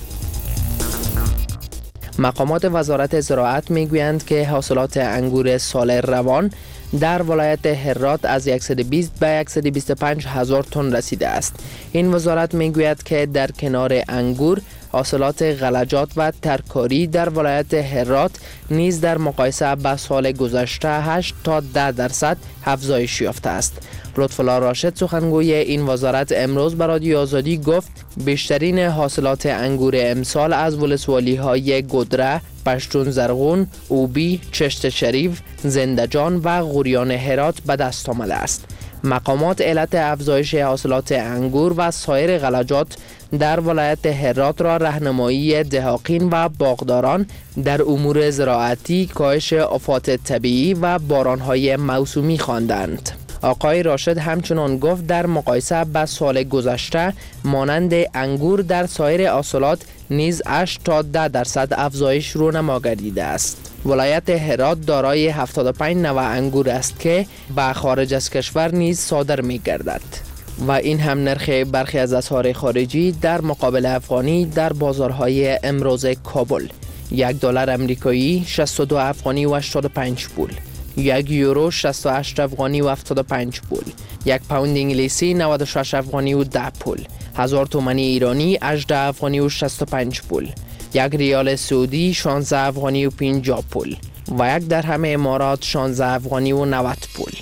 مقامات وزارت زراعت میگویند که حاصلات انگور سال روان در ولایت هرات از صد و بیست به صد و بیست و پنج هزار تن رسیده است. این وزارت میگوید که در کنار انگور حاصلات غلجات و ترکاری در ولایت هرات نیز در مقایسه با سال گذشته هشت تا ده درصد افزایش یافته است. لطف‌الله راشد سخنگوی این وزارت امروز به رادیو آزادی گفت بیشترین حاصلات انگور امسال از ولسوالی‌های گدره، پشتون زرغون، اوبی، چشت شریف، زندجان و غوریان هرات به دست آمده است. مقامات علت افزایش حاصلات انگور و سایر غلجات در ولایت هرات را راهنمایی دهاقین و باغداران در امور زراعتی، کاهش آفات طبیعی و بارانهای موسومی خواندند. آقای راشد همچنان گفت در مقایسه با سال گذشته مانند انگور در سایر حاصلات نیز هشت تا ده درصد افزایش رونما گردیده است. ولایت هرات دارای هفتاد و پنج نوع انگور است که به خارج از کشور نیز صادر می گردد و این هم نرخ برخی از اسعار خارجی در مقابل افغانی در بازارهای امروز کابل. یک دلار امریکایی شصت و دو افغانی و هشتاد و پنج پول، یک یورو شصت و هشت افغانی و هفتاد و پنج پول، یک پوند انگلیسی نود و شش افغانی و ده پول، هزار تومانی ایرانی هجده افغانی و شصت و پنج پول، یک ریال سعودی شانزده افغانی و پنجاه پول و یک درهم امارات شانزده افغانی و نود پول.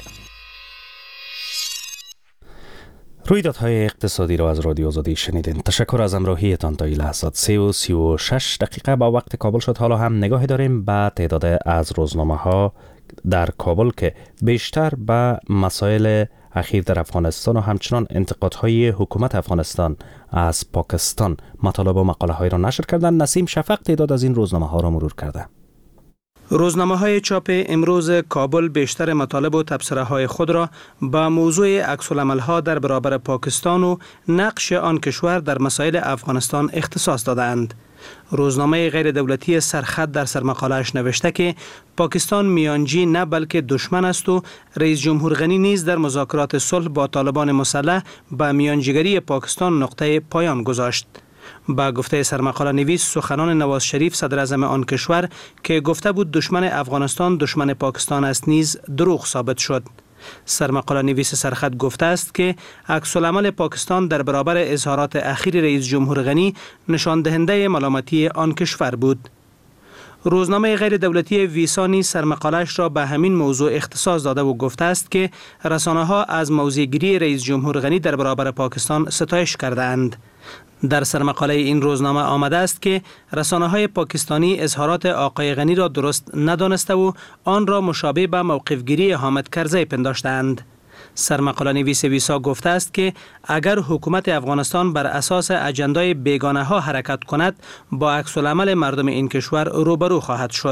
رویدادهای اقتصادی را از رادیو آزادی شنیدین. تشکر از همراهیتان تا این لحظات. سه و سی و شش دقیقه با وقت کابل شد. حالا هم نگاهی داریم به تعداد از روزنامه ها در کابل که بیشتر به مسائل اخیر در افغانستان و همچنان انتقادهای حکومت افغانستان از پاکستان مطالب و مقاله های را نشر کردن. نسیم شفق تعداد از این روزنامه ها را مرور کرده. روزنامه های چاپ امروز کابل بیشتر مطالب و تبصره های خود را با موضوع عکس‌العمل ها در برابر پاکستان و نقش آن کشور در مسائل افغانستان اختصاص دادند. روزنامه غیر دولتی سرخط در سرمقاله‌اش نوشته که پاکستان میانجی نه بلکه دشمن است و رئیس جمهور غنی نیز در مذاکرات صلح با طالبان مسلح به میانجیگری پاکستان نقطه پایان گذاشت. با گفته سرمقاله نویس سخنان نواز شریف صدر اعظم آن کشور که گفته بود دشمن افغانستان دشمن پاکستان است نیز دروغ ثابت شد. سرمقاله نویس سرخط گفته است که عکس‌العمل پاکستان در برابر اظهارات اخیر رئیس جمهور غنی نشان دهنده ملامتی آن کشور بود. روزنامه غیر دولتی ویسا نیز سرمقاله‌اش را به همین موضوع اختصاص داده و گفته است که رسانه‌ها از موضع‌گیری رئیس جمهور غنی در برابر پاکستان ستایش کرده‌اند. در سرمقاله این روزنامه آمده است که رسانه‌های پاکستانی اظهارات آقای غنی را درست ندانسته و آن را مشابه به موقفگیری حامد کرزی پنداشتند. سرمقاله نویس ویسا گفته است که اگر حکومت افغانستان بر اساس اجندای بیگانه ها حرکت کند با عکس‌العمل مردم این کشور روبرو خواهد شد.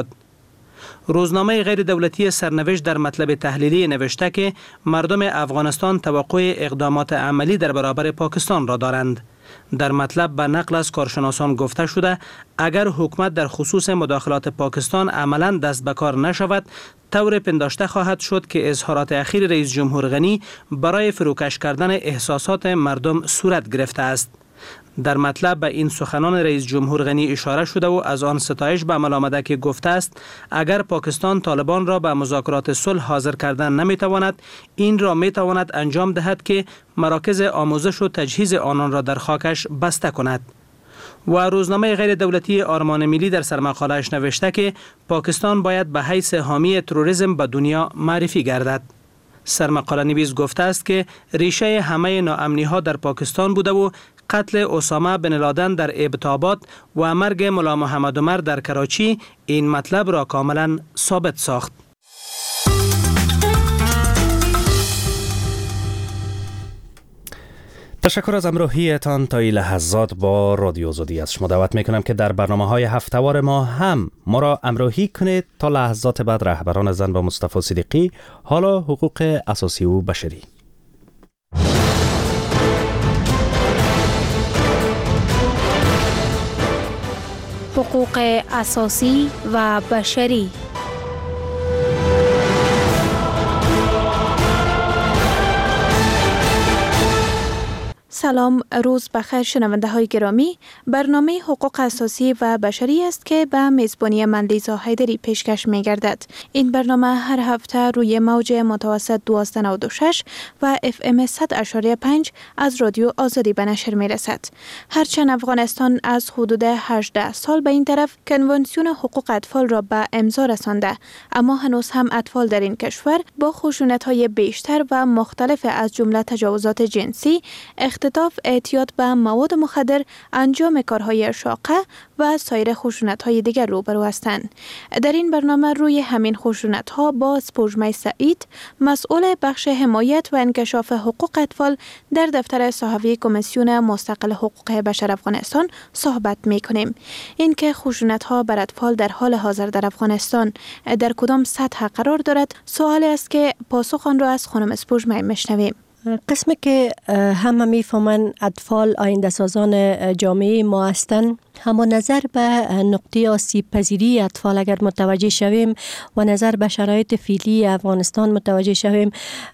روزنامه غیر دولتی سرنوشت در مطلب تحلیلی نوشته که مردم افغانستان توقع اقدامات عملی در برابر پاکستان را دارند. در مطلب به نقل از کارشناسان گفته شده اگر حکومت در خصوص مداخلات پاکستان عملاً دست به کار نشود طور پنداشته خواهد شد که اظهارات اخیر رئیس جمهور غنی برای فروکش کردن احساسات مردم صورت گرفته است. در مطلب به این سخنان رئیس جمهور غنی اشاره شده و از آن ستایش به عمل آمده که گفته است اگر پاکستان طالبان را به مذاکرات صلح حاضر کردن نمیتواند این را میتواند انجام دهد که مراکز آموزش و تجهیز آنان را در خاکش بسته کند. و روزنامه غیر دولتی آرمان ملی در سرمقاله‌اش نوشته که پاکستان باید به حیث حامی تروریسم به دنیا معرفی گردد. سرمقاله نویس گفته است که ریشه همه ناامنی ها در پاکستان بوده و قتل اسامه بن لادن در ابتابات و مرگ ملا محمد عمر در کراچی این مطلب را کاملا ثابت ساخت. تشکر از همراهیتان تا این لحظات با رادیو آزادی. از شما دعوت میکنم که در برنامه های هفتهوار ما هم ما را همراهی کنید تا لحظات بعد. رهبران زن با مصطفی صدیقی، حالا حقوق اساسی و بشری. حقوق اساسی و بشری. سلام، روز بخیر شنونده های گرامی. برنامه حقوق اساسی و بشری است که به میزبانی من لیزا حیدری پیشکش می گردد. این برنامه هر هفته روی موج متوسط دویست و نود و شش و اف ام صد و پنج از رادیو آزادی به نشر می رسد. هرچند افغانستان از حدود هجده سال به این طرف کنوانسیون حقوق اطفال را به امضا رسانده، اما هنوز هم اطفال در این کشور با خشونت های بیشتر و مختلف از جمله تجاوزات جنسی، اختطاف، اعتیاد به مواد مخدر، انجام کارهای شاقه و سایر خشونت‌های دیگر روبرو هستند. در این برنامه روی همین خشونت‌ها با سپوږمۍ سعید، مسئول بخش حمایت و انکشاف حقوق اطفال در دفتر صحوی کمیسیون مستقل حقوق بشر افغانستان صحبت می‌کنیم. اینکه خشونت‌ها بر اطفال در حال حاضر در افغانستان در کدام سطح قرار دارد، سوالی است که پاسخ آن را از خانم سپوږمۍ می‌شنویم. قسمی که همه میفهمن اطفال آینده سازان جامعه ما هستند، اما نظر به نقطه آسیب پذیری اطفال اگر متوجه شویم و نظر به شرایط فعلی افغانستان متوجه شویم،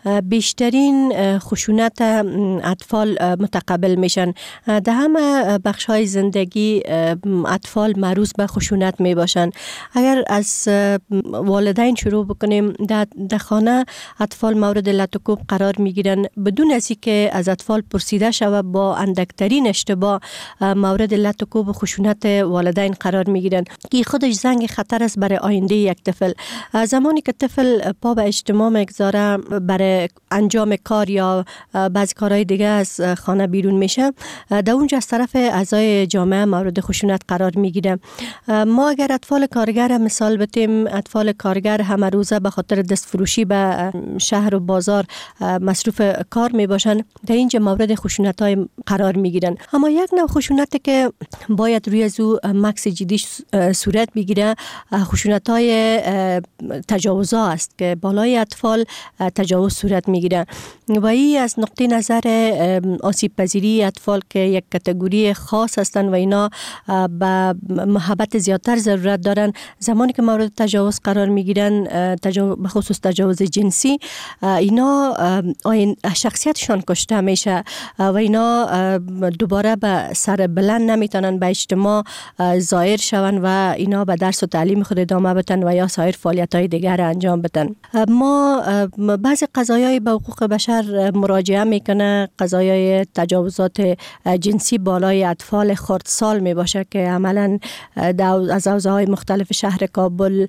بیشترین خشونت اطفال متقبل میشن. در همه بخش های زندگی اطفال معروض به خشونت می باشن. اگر از والدین شروع بکنیم، در خانه اطفال مورد لطکوب قرار می گیرن بدون از اینکه از اطفال پرسیده شود. با اندکترین اشتباه مورد لطکوب و خشونت والدین قرار می گیرن که خودش زنگ خطر است برای آینده یک طفل. زمانی که طفل پا به اجتماع میگذاره، برای انجام کار یا بعضی کارهای دیگه از خانه بیرون میشه، در اونجا از طرف اعضای جامعه مورد خشونت قرار می گیره. ما اگر اطفال کارگر مثال بتیم، اطفال کارگر همه روزه به خاطر دست فروشی به شهر و بازار مصروف کار می باشن، در اینجا مورد خشونت های قرار می گیرن. اما یک نوع خشونتی که باید روی از او مکس جدی صورت بگیره، خشونت های تجاوزها است که بالای اطفال تجاوز صورت میگیره و این از نقطه نظر آسیب پذیری اطفال که یک کاتگوری خاص هستند و اینا به محبت زیادتر ضرورت دارن. زمانی که مورد تجاوز قرار میگیرن، به خصوص تجاوز جنسی، اینا شخصیتشان کشته میشه و اینا دوباره به سر بلند نمیتونن به اجتماع ظاهر شون و اینا به درس و تعلیم خود ادامه بدن و یا سایر فعالیت‌های دیگر انجام بدن. ما بعضی قضایای به حقوق بشر مراجعه میکنه، قضایای تجاوزات جنسی بالای اطفال خردسال می باشه که عملاً از حوزه‌های مختلف شهر کابل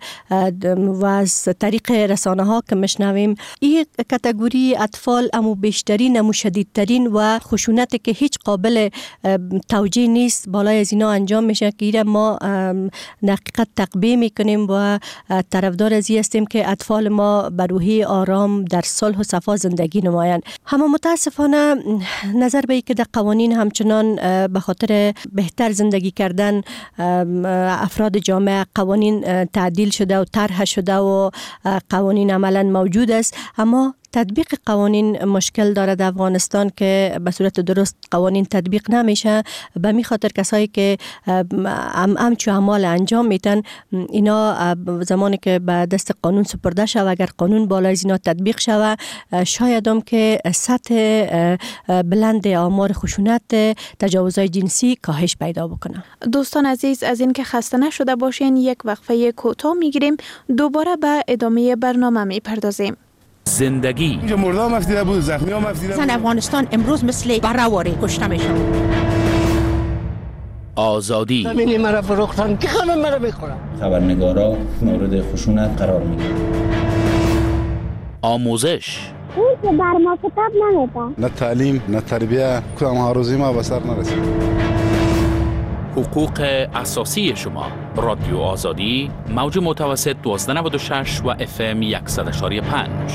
و از طریق رسانه ها که میشنویم، این کاتگوری اطفال امو بیشترین، امو شدیدترین و خشونتی که هیچ قابل توجیه نیست بالای از اینا انجام میشه که ما حقیقت تقبیه میکنیم و طرفدار از این هستیم که اطفال ما به روحی آرام در صلح و صفا زندگی نمایند. اما متاسفانه نظر به اینکه در قوانین همچنان به خاطر بهتر زندگی کردن افراد جامعه قوانین تعدیل شده و طرح شده و قوانین عملا موجود است، اما تطبیق قوانین مشکل داره در افغانستان که به صورت درست قوانین تطبیق نمیشه. به می خاطر کسایی که ام امچو اعمال انجام میتن، اینا زمانی که به دست قانون سپرده شود، اگر قانون بالای از اینا تطبیق شود، شاید هم که سطح بلند آمار خشونت تجاوزهای جنسی کاهش پیدا بکنه. دوستان عزیز، از این که خسته نشده باشین، یک وقفه کوتاه میگیریم، دوباره به ادامه برنامه میپردازیم. زندگی اینجا مردا هم افتیده بود، زخمی هم افتیده بود. افغانستان امروز مثل براواری کشته میشه. آزادی زمینی مرا فروختن که خانم مرا بخورم. خبرنگارا مورد خشونت قرار میگیرن. آموزش اون که بر ما کتاب نمیده. نه تعلیم نه تربیه، کدام هاروزی ما به سر نرسید. حقوق اساسی شما. رادیو آزادی، موج متوسط دویست و نود و شش و اف ام صد و پنج.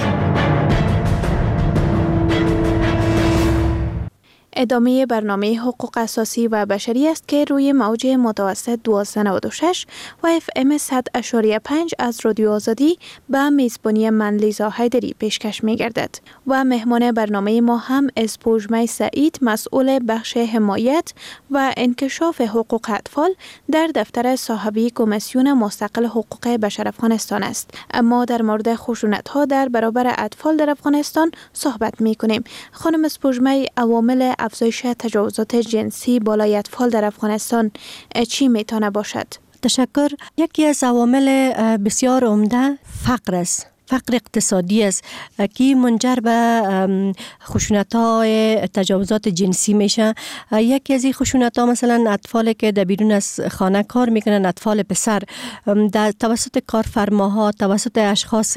ادامه برنامه حقوق اساسی و بشری است که روی موج متوسط دویست و نود و شش و اف ام صد و پنج از رادیو آزادی به میزبانی من لیزا حیدری پیشکش می گردد و مهمان برنامه ما هم سپوږمۍ سعید، مسئول بخش حمایت و انکشاف حقوق اطفال در دفتر صحوی کمیسیون مستقل حقوق بشر افغانستان است. اما در مورد خشونت‌ها در برابر اطفال در افغانستان صحبت می کنیم. خانم سپوږمۍ، عوامل افزایش تجاوزات جنسی بالای اطفال در افغانستان چی میتونه باشد؟ تشکر. یکی از عوامل بسیار عمده فقر است. فقر اقتصادی است که منجر به خشونت‌های تجاوزات جنسی میشه. یکی از این خشونت‌ها مثلا اطفالی که در بیرون از خانه کار میکنن، اطفال پسر، در توسط کارفرماها، توسط اشخاص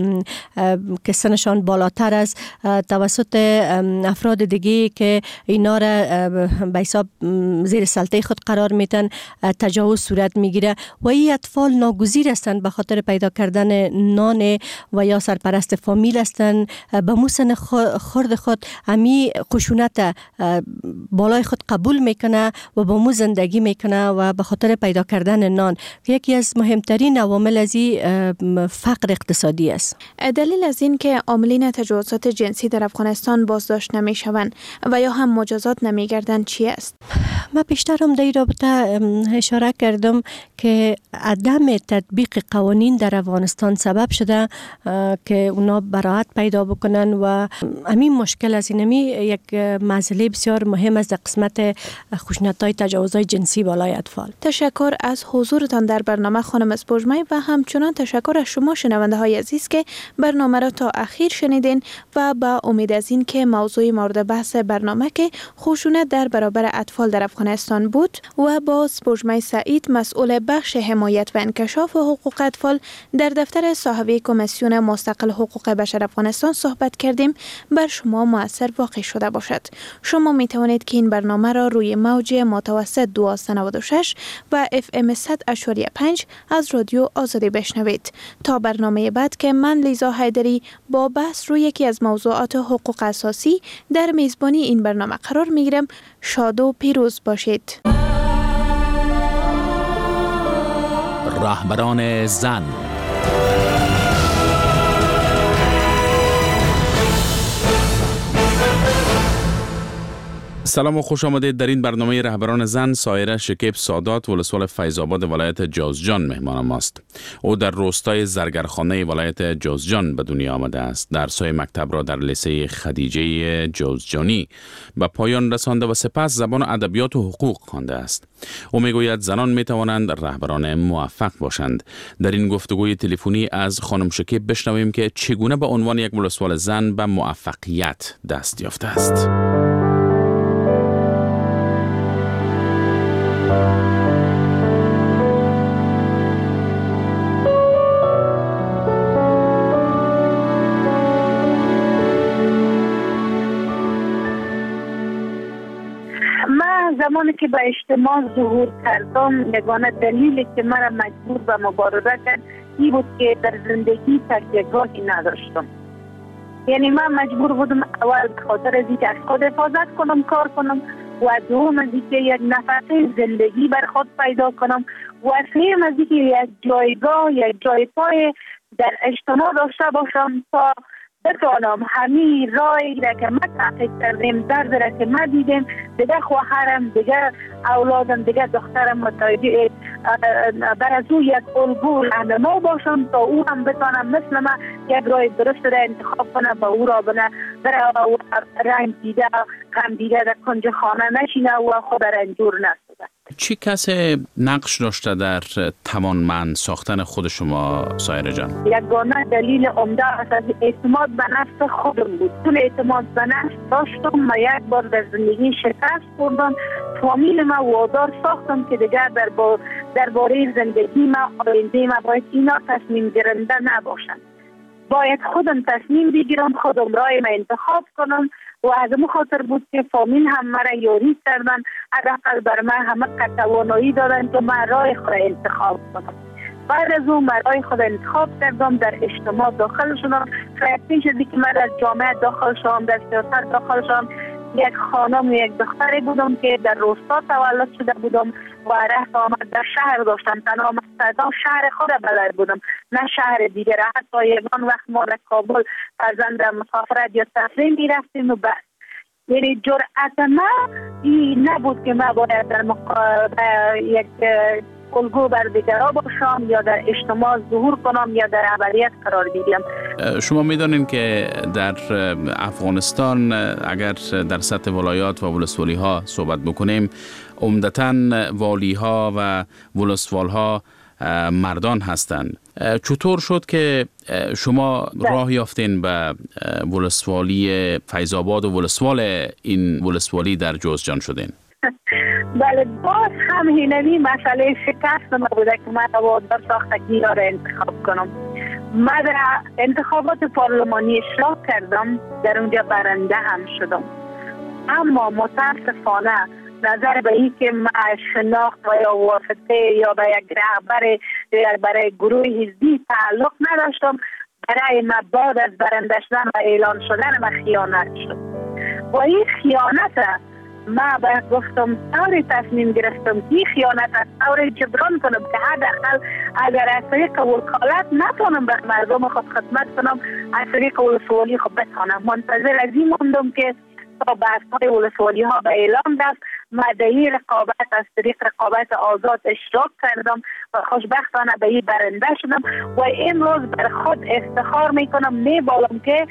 که سنشان بالاتر است، توسط افراد دیگه که اینا را به حساب زیر سلطه خود قرار میدن، تجاوز صورت میگیره و این اطفال ناگزیر هستند به خاطر پیدا کردن نان و یا سرپرست فامیل هستند. به موسن خرد خود امی خشونت بالای خود قبول میکنه و با مو زندگی میکنه و به خاطر پیدا کردن نان. یکی از مهمترین عوامل از این فقر اقتصادی است. دلیل از این که عاملین تجاوزات جنسی در افغانستان بازداشت نمیشوند و یا هم مجازات نمیگردند چی است؟ من بیشترم در این رابطه اشاره کردم که عدم تطبیق قوانین در افغانستان سبب شده که اونا براحت پیدا بکنن و همین مشکل از اینمی یک مسئله بسیار مهم از قسمت خشونت‌های تجاوزهای جنسی بالای اطفال. تشکر از حضورتان در برنامه خانم اسپوجمای و همچنان تشکر از شما شنونده های عزیز که برنامه را تا اخیر شنیدین و با امید از این که موضوع مورد بحث برنامه که خشونت در برابر اطفال در افغانستان بود و با اسپوجمای سعید مسئول بخش حمایت و انکشاف حقوق اطفال در دفتر صاحب کمیسیون مستقل حقوق بشر افغانستان صحبت کردیم بر شما مؤثر واقع شده باشد. شما می توانید که این برنامه را روی موج متوسط دویست و نود و شش و اف ام صد و پنج از رادیو آزادی بشنوید. تا برنامه بعد که من لیزا حیدری با بحث روی یکی از موضوعات حقوق اساسی در میزبانی این برنامه قرار می گیرم. شاد و پیروز باشید. رهبران زن. سلام و خوش آمدید. در این برنامه رهبران زن سایره شکیب سادات ولسوال فیض آباد ولایت جوزجان مهمان ماست. او در روستای زرگرخانه ولایت جوزجان به دنیا آمده است. درس‌های مکتب را در لیسه خدیجه جوزجانی به پایان رسانده و سپس زبان و ادبیات و حقوق خوانده است. او میگوید زنان میتوانند رهبران موفق باشند. در این گفتگوی تلفنی از خانم شکیب بشنویم که چگونه به عنوان یک ولسوال زن به موفقیت دست یافته است. زمانی که به اجتماع ظهور کردم یگانه دلیلی که مرا مجبور به مبارزه کرد این بود که در زندگی تکیه‌گاهی نداشتم. یعنی من مجبور بودم اول به خاطر از اینکه از خود حفاظت کنم کار کنم و دوم از اینکه یک نفس زندگی بر خود پیدا کنم و سوم از اینکه یک جایگاه یک جای پای در اجتماع داشته باشم تا بتوانم همین رای را که ما تحقیق کردیم درد را که ما دیدیم دیگه خواهرم دیگه اولادم دیگه دخترم متوجه بر از او یک الگو راهنما باشم تا او هم بتوانم مثل ما یک رای درست را انتخاب کنه با او را بنه بره رنگ دیده غم دیده در کنج خانه نشینه و خود رنجور نسوده. چی کسی نقش داشته در توانمند ساختن خود شما سایره جان؟ یگانه دلیل عمده از اعتماد به نفس خودم بود. چون اعتماد به نفس داشتم ما یک بار در زندگی شکست خوردم، فامیل ما وادار ساختم که دیگر در با درباره زندگی ما آینده ما باید اینا تصمیم گیرنده نباشند. باید خودم تصمیم بگیرم، خودم رای ما انتخاب کنم و از اون خاطر بود که فامیل هم مرا یاری کردن، حداقل بر من همه توانایی دادن که من رای خود انتخاب کنم. بعد از اون من رای خود انتخاب کردم، در اجتماع داخل شدم. پیش از اینکه من از جامعه داخل شدم، در سیاست داخل شدم، یک خانم و یک دختری بودم که در روستا تولد شده بودم و رفت آمد در شهر داشتم. تنها مقصدم شهر خود بلد بودم، نه شهر دیگر. حتی یکان وقت ما در کابل فرزند مسافرت یا تفریح می رفتیم و بس. یعنی جرأت ما این نبود که ما باید در مقا... یک الگو بر دیگرها باشم یا در اجتماع ظهور کنم یا در اولویت قرار بگیرم. شما میدانین که در افغانستان اگر در سطح ولایات و ولسوالی ها صحبت بکنیم، عمدتاً والی ها و ولسوال ها مردان هستند. چطور شد که شما راه یافتین به ولسوالی فیض آباد و ولسوال این ولسوالی در جوزجان شدین؟ بله، باز هم اینمی مسئله شکست ما بوده که من وادار ساختگی را انتخاب کنم. من در انتخابات پارلمانی اشتراک کردم، در اونجا برنده هم شدم، اما متاسفانه نظر به این که من شناخت و یا واسطه یا به یک رهبر یا برای گروه حزبی تعلق نداشتم، برای من بعد از برنده شدن و اعلان شدن من خیانت شد و این خیانت ما باید گفتم طوری تصمیم گرفتم که خیانت از طوری جبران کنم که حداقل اگر از طریق وکالت نتونم به مردم خود خدمت کنم، از طریق ولسوالی خود بتانم. منتظر از این موندم که تا بحث‌های ولسوالی ها به اعلام دست مدعی رقابت از طریق رقابت آزاد اشتراک کردم و خوشبختانه به این برنده شدم و این روز بر خود افتخار میکنم، میبالم که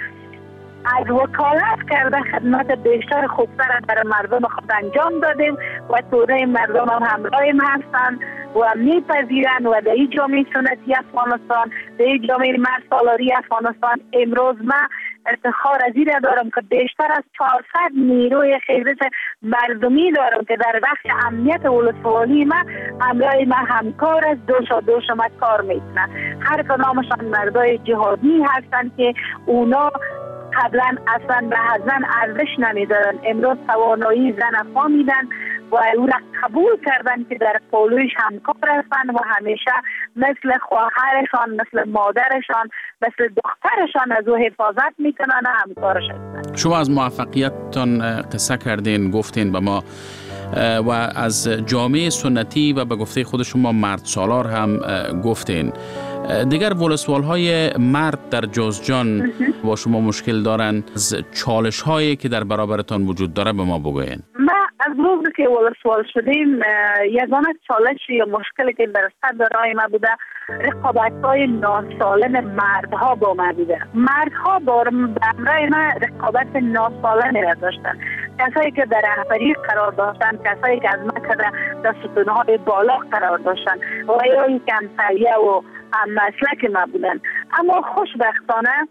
از وکالت کرده خدمت بیشتر خوبتر برای مردم خود انجام دادیم و توده مردم هم همراهیم هستند و میپذیرند و در این جامعه سنتی افغانستان، در این جامعه مرد سالاری افغانستان امروز من افتخار از این دارم که بیشتر از چهارصد نیروی خیریت مردمی دارم که در بخش امنیت ولسوالی ما همراه من همکار از دوشا دوشا ما کار میکنن. هر کدامشان مردای جهادی هستند که اونا قبلا اصلا به زن ارزش نمیدارن، امروز توانایی زن فهمیدن و او را قبول کردن که در پولویش همکار هستند و همیشه مثل خواهرشان، مثل مادرشان، مثل دخترشان از او حفاظت میکنن و همکارش هستند. شما از موفقیتتان قصه کردین، گفتین به ما و از جامعه سنتی و به گفته خود شما مرد سالار هم گفتین. دیگر ولسوال های مرد در جوزجان با شما مشکل دارن، از چالش هایی که در برابرتان وجود داره به ما بگوین. ما از روزی که ولسوال شدیم یگانه چالش یا مشکلی که در صدر راه ما بوده رقابت های ناسالم مردها با ما بوده. مردها با امرای ما رقابت ناسالم را داشتن، کسایی که در رهبری قرار داشتن، کسایی که از ما که در ستونهای بالا قرار داشتن و یا کمتریه و هم مسلک ما بودن. اما خوشبختانه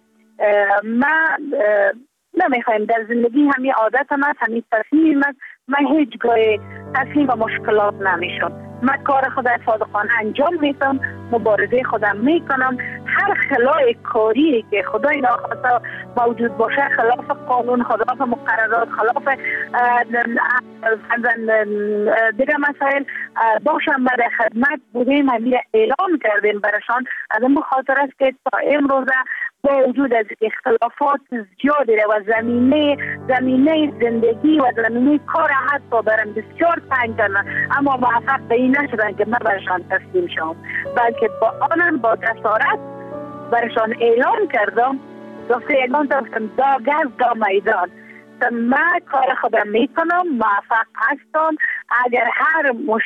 ما نمیخوایم در زندگی همی عادت هم هست، همی تصمیم هست، من هیچ گاه تسلیم به مشکلات نمیشم. من کار خود صادقانه انجام میتم، مبارزه خودم میکنم. هر خلای کاری که خدای ناخواسته موجود باشه، خلاف قانون، خلاف مقررات، خلاف دیگه مسائل باشم ما در خدمت بودیم، همین اعلام کردیم برشان. از این خاطر است که تا امروز با وجود از اختلافات زیادی و زمینه زمینه زندگی و زمینه کار حتی برم بسیار تنگ کردن، اما موفق به این نشدن که من برشان تسلیم شدم، بلکه با آنم با جسارت برشان اعلام کردم، گفته یگان گفتم دا گز دا میدان، من کار خودم میکنم، موفق هستم. اگر هر مش...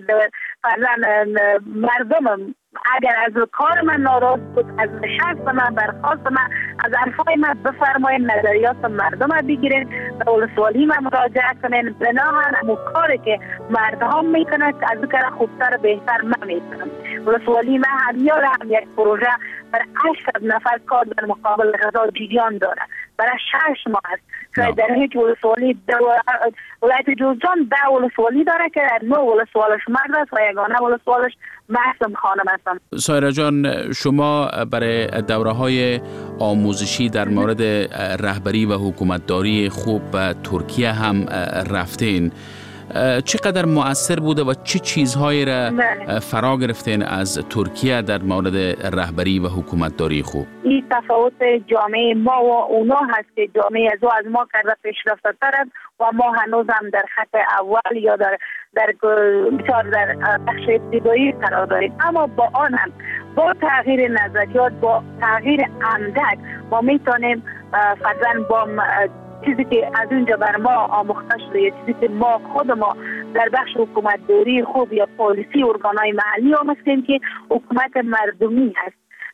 مردمم اگر از کار من ناراض بود، از نشست من، برخواست من، از حرفای من بفرماین، نظریات مردم رو بگیرین، به ولسوالی من مراجعه کنین، بناهن همون کاری که مردم میکنن از او کار خوبتر و بهتر من میکنم. ولسوالی من همیار هم یک پروژه برای هشتصد نفر کار در مقابل غذا جیگان داره، برای شش ماه است که در هیچ ولسوالی ولایت جوزجان ده ولسوالی داره که در نو ولسوالش مرد است و یگانه ولسوالش محسن خانم هستم. سایره جان، شما برای دوره های آموزشی در مورد رهبری و حکومتداری خوب به ترکیه هم رفتین. چقدر مؤثر بوده و چه چیزهایی را فرا گرفتین از ترکیه در مورد رهبری و حکومتداری خوب؟ این تفاوت جامعه ما و اونا هست که جامعه از از ما کرده پیشرفته تر است و ما هنوز هم در خط اول یا در در بسیار در بخش ابتدایی قرار داریم. اما با آن هم با تغییر نظریات، با تغییر اندک ما میتونیم فرضاً با چیزی که از اونجا بر ما آموخته شده، یا چیزی که ما خود ما در بخش حکومتداری خوب یا پالیسی ارگانهای محلی آموختیم که حکومت مردمی هست.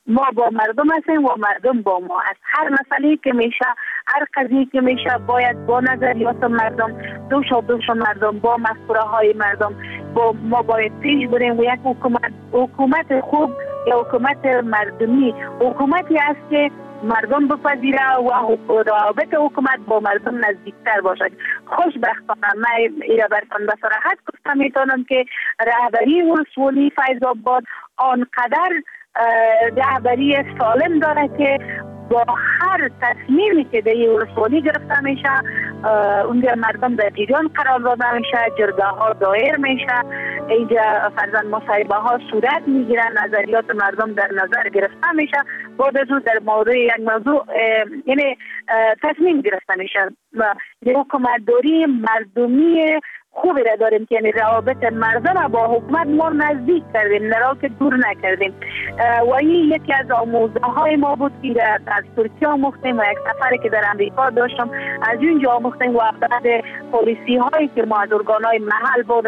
ما با مردم هستیم و مردم با ما هست. هر مسئله که میشه، هر قضیه که میشه باید با نظریات مردم، دوش و دوش مردم، با مفکوره های مردم با ما باید پیش بریم و یک حکومت حکومت خوب یا حکومت مردمی حکومتی است که مردم بپذیره و روابط حکومت با مردم نزدیکتر باشد. خوشبختانه من ایره برتان به صراحت گفتم میتونم که رهبری ولسوالی فیض آباد آنقدر رهبری سالم داره که با هر تصمیمی که در ولسوالی گرفته میشه اونجا مردم در جریان قرار داده میشه، جرگه ها دایر میشه، اینجا فرزند مصاحبه ها صورت میگیرن، نظریات مردم در نظر گرفته میشه، بعد از اون در مورد یک موضوع یعنی تصمیم گرفته میشه. حکومتداری مردمی خوبی را داریم که یعنی روابط مردم با حکومت ما نزدیک کردیم، نه که دور نکردیم. و این یکی از آموزه های ما بود که از ترکیه آموختیم و یک سفری که در امریکا داشتم از اونجا آموختیم و بعد پالیسی هایی که ما از ارگان های محل بود،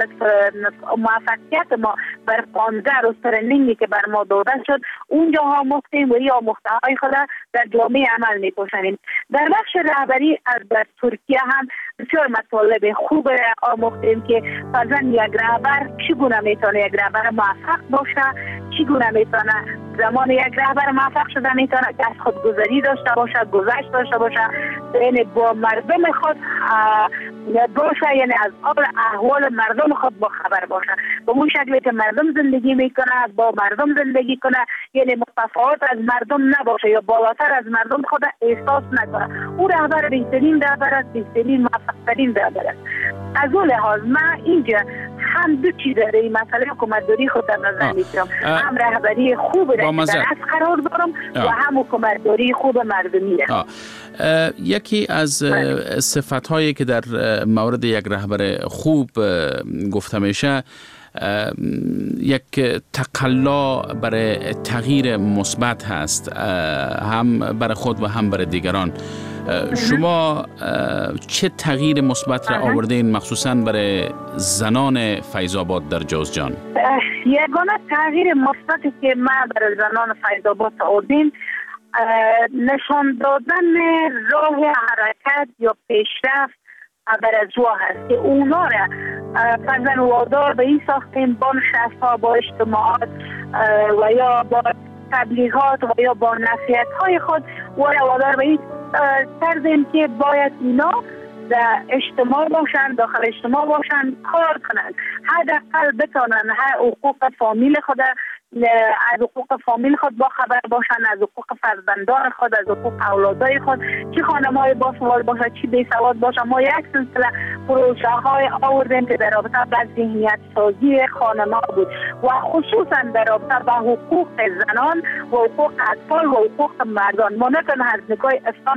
موفقیت ما بر پانزده روز ترنینگی که بر ما داده شد اونجا آموختیم و این آموخته های خود در جامعه عمل می‌کنیم. در بخش رهبری از ترکیه هم بسیار مطالب خوب آموختیم که فرزند یک رهبر چگونه میتونه یک رهبر موفق باشه، چگونه میتونه زمان یک رهبر موفق شده میتونه که از خودگذری داشته باشه، گذشت داشته باشه، یعنی با مردم خود باشه، یعنی از حال احوال مردم خود با خبر باشه، به اون شکلی که مردم زندگی میکنه با مردم زندگی کنه، یعنی متفاوت از مردم نباشه یا بالاتر از مردم خود احساس نکنه. او رهبر بهترین رهبر است، بهترین موفق‌ترین رهبر است. از اون لحاظ من اینجا هم دو چیز در این مسئله حکومتداری خود در نظر میگیرم، هم رهبری خوب را که در از قرار دارم و هم حکومتداری خوب مردمی را. یکی از صفت هایی که در مورد یک رهبر خوب گفته میشه یک تقلا برای تغییر مثبت هست، هم برای خود و هم برای دیگران. شما چه تغییر مثبت را آوردین مخصوصا برای زنان فیض آباد در جوزجان؟ یگانه تغییر مثبتی که ما برای زنان فیض آباد آوردیم نشان دادن راه حرکت یا پیشرفت برای زوا هست که اونا را فرزن وادار به این ساختیم با نشست‌ها، با اجتماعات و یا با تبلیغات و یا با نصیحت های خود و وادار به این کردیم که باید اینا در اجتماع باشن، داخل اجتماع باشن، کار کنن، حداقل بتونن حقوق فامیل خود از حقوق فامیل خود با خبر باشن، از حقوق فرزندان خود، از حقوق اولادای خود، چه خانم‌های با سوال باشه، چه بی سواد باشه. ما یک سلسله پروژه های آوردیم که در رابطه با ذهنیت سازی خانم‌ها بود و خصوصا در رابطه با حقوق زنان و حقوق اطفال و حقوق مردان. ما نه تنها از نگاه اسلام،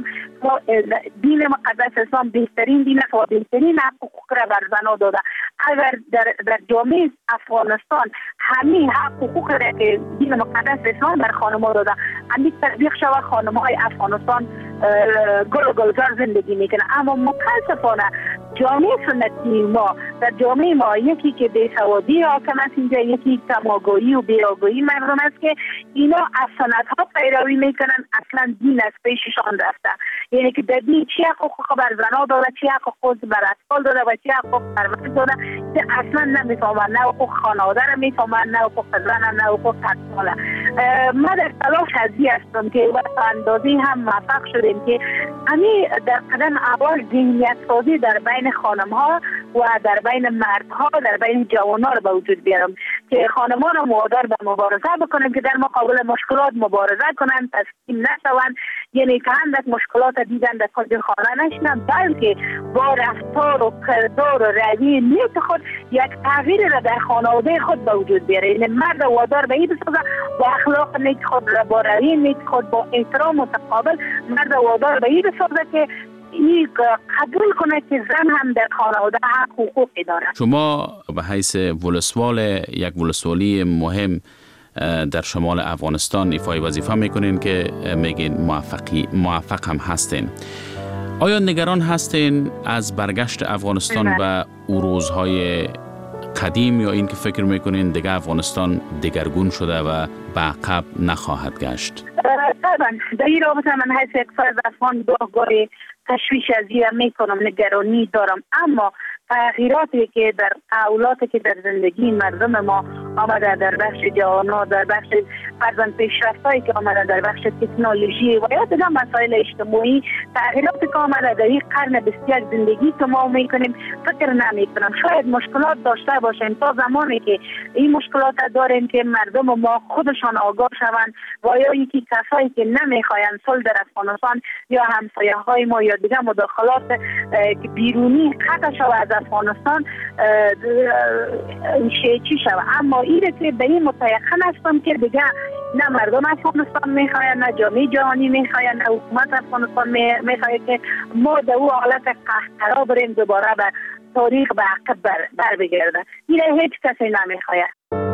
دین مقدس اسلام بهترین دین است و بهترین حقوق را بر زنان داده. اگر در, در جامعه افغانستان همین حق حقوق را که دین مقدس اسلام بر خانم‌ها داده همین تطبیق شود، خانم‌های افغانستان گل و گلزار زندگی میکنه. اما متاسفانه جامعه سنتی ما، در جامعه ما یکی که بیسوادی حاکم است اینجا، یکی کماگویی و بیراگویی مردم است که اینا از سنت‌ها پیروی میکنن، اصلا دین از پیششان رفته. یعنی که در دین چی حقوق بر زنها داده، چی حقوق بر اطفال داده و چی حقوق بر مرد داده که اصلا نمیفهمن، نه حقوق خانواده را میفهمن، نه حقوق زن، نه حقوق اطفال. ما در تلاش هستی هستم که و اندازی هم موفق شدیم که همین در قدم اول ذهنیت سازی در بین خانم ها و در بین مردها، در بین جوان ها رو به وجود بیارم که خانمان رو وادار به مبارزه بکنیم که در مقابل مشکلات مبارزه کنن، تسلیم نشوند، یعنی که اندک مشکلات دیدن در کج خانه نشنن، بلکه با رفتار و کردار و روی نیت خود یک تغییر را در خانواده خود به وجود بیاره. یعنی مرد وادار به این بسازه با اخلاق نیک خود را، با روی نیک خود، با احترام متقابل مرد وادار به این بسازه که این قبول کنه که زن هم در خانواده حق حقوقی داره. شما به حیث ولسوال یک ولسوالی مهم در شمال افغانستان ایفای وظیفه میکنین که میگین موفقی موفق هم هستین. آیا نگران هستین از برگشت افغانستان به او روزهای قدیم یا این که فکر میکنین دیگه افغانستان دگرگون شده و به عقب نخواهد گشت؟ طبعا در این رابطه من حیث یک فرد افغان گاه گاهی تشویش از این میکنم، نگرانی دارم، اما تغییراتی که در اولاتی که در زندگی مردم ما آمده، در بخش جوانان، در بخش فرزند پیشرفتایی که آمده، در بخش تکنولوژی و یا دیگر مسائل اجتماعی، تغییراتی که آمده در این قرن بیست و یک زندگی که ما میکنیم فکر نمیکنم. شاید مشکلات داشته باشیم تا زمانی که این مشکلات داریم که مردم ما خودشان آگاه شوند و یا یکی کسایی که نمیخواین صلح در افغانستان یا همسایه های ما یا دیگر مداخلات که بیرونی قطع شود از افغانستان چی شود. اما این که به این متیقن هستم که دیگه نه مردم افغانستان میخواین، نه جامعه جهانی میخواین، نه حکومت افغانستان میخواین که ما در اون حالت قهقرا بریم دوباره به تاریخ به عقب بر, بر بگرده. این هیچ کسی نمیخواید.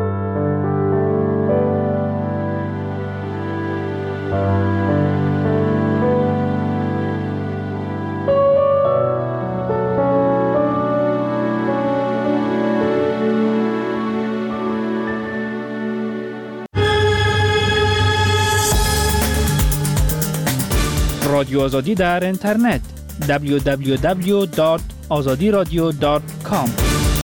رادیو آزادی در اینترنت دبلیو دبلیو دبلیو دات آزادی رادیو دات کام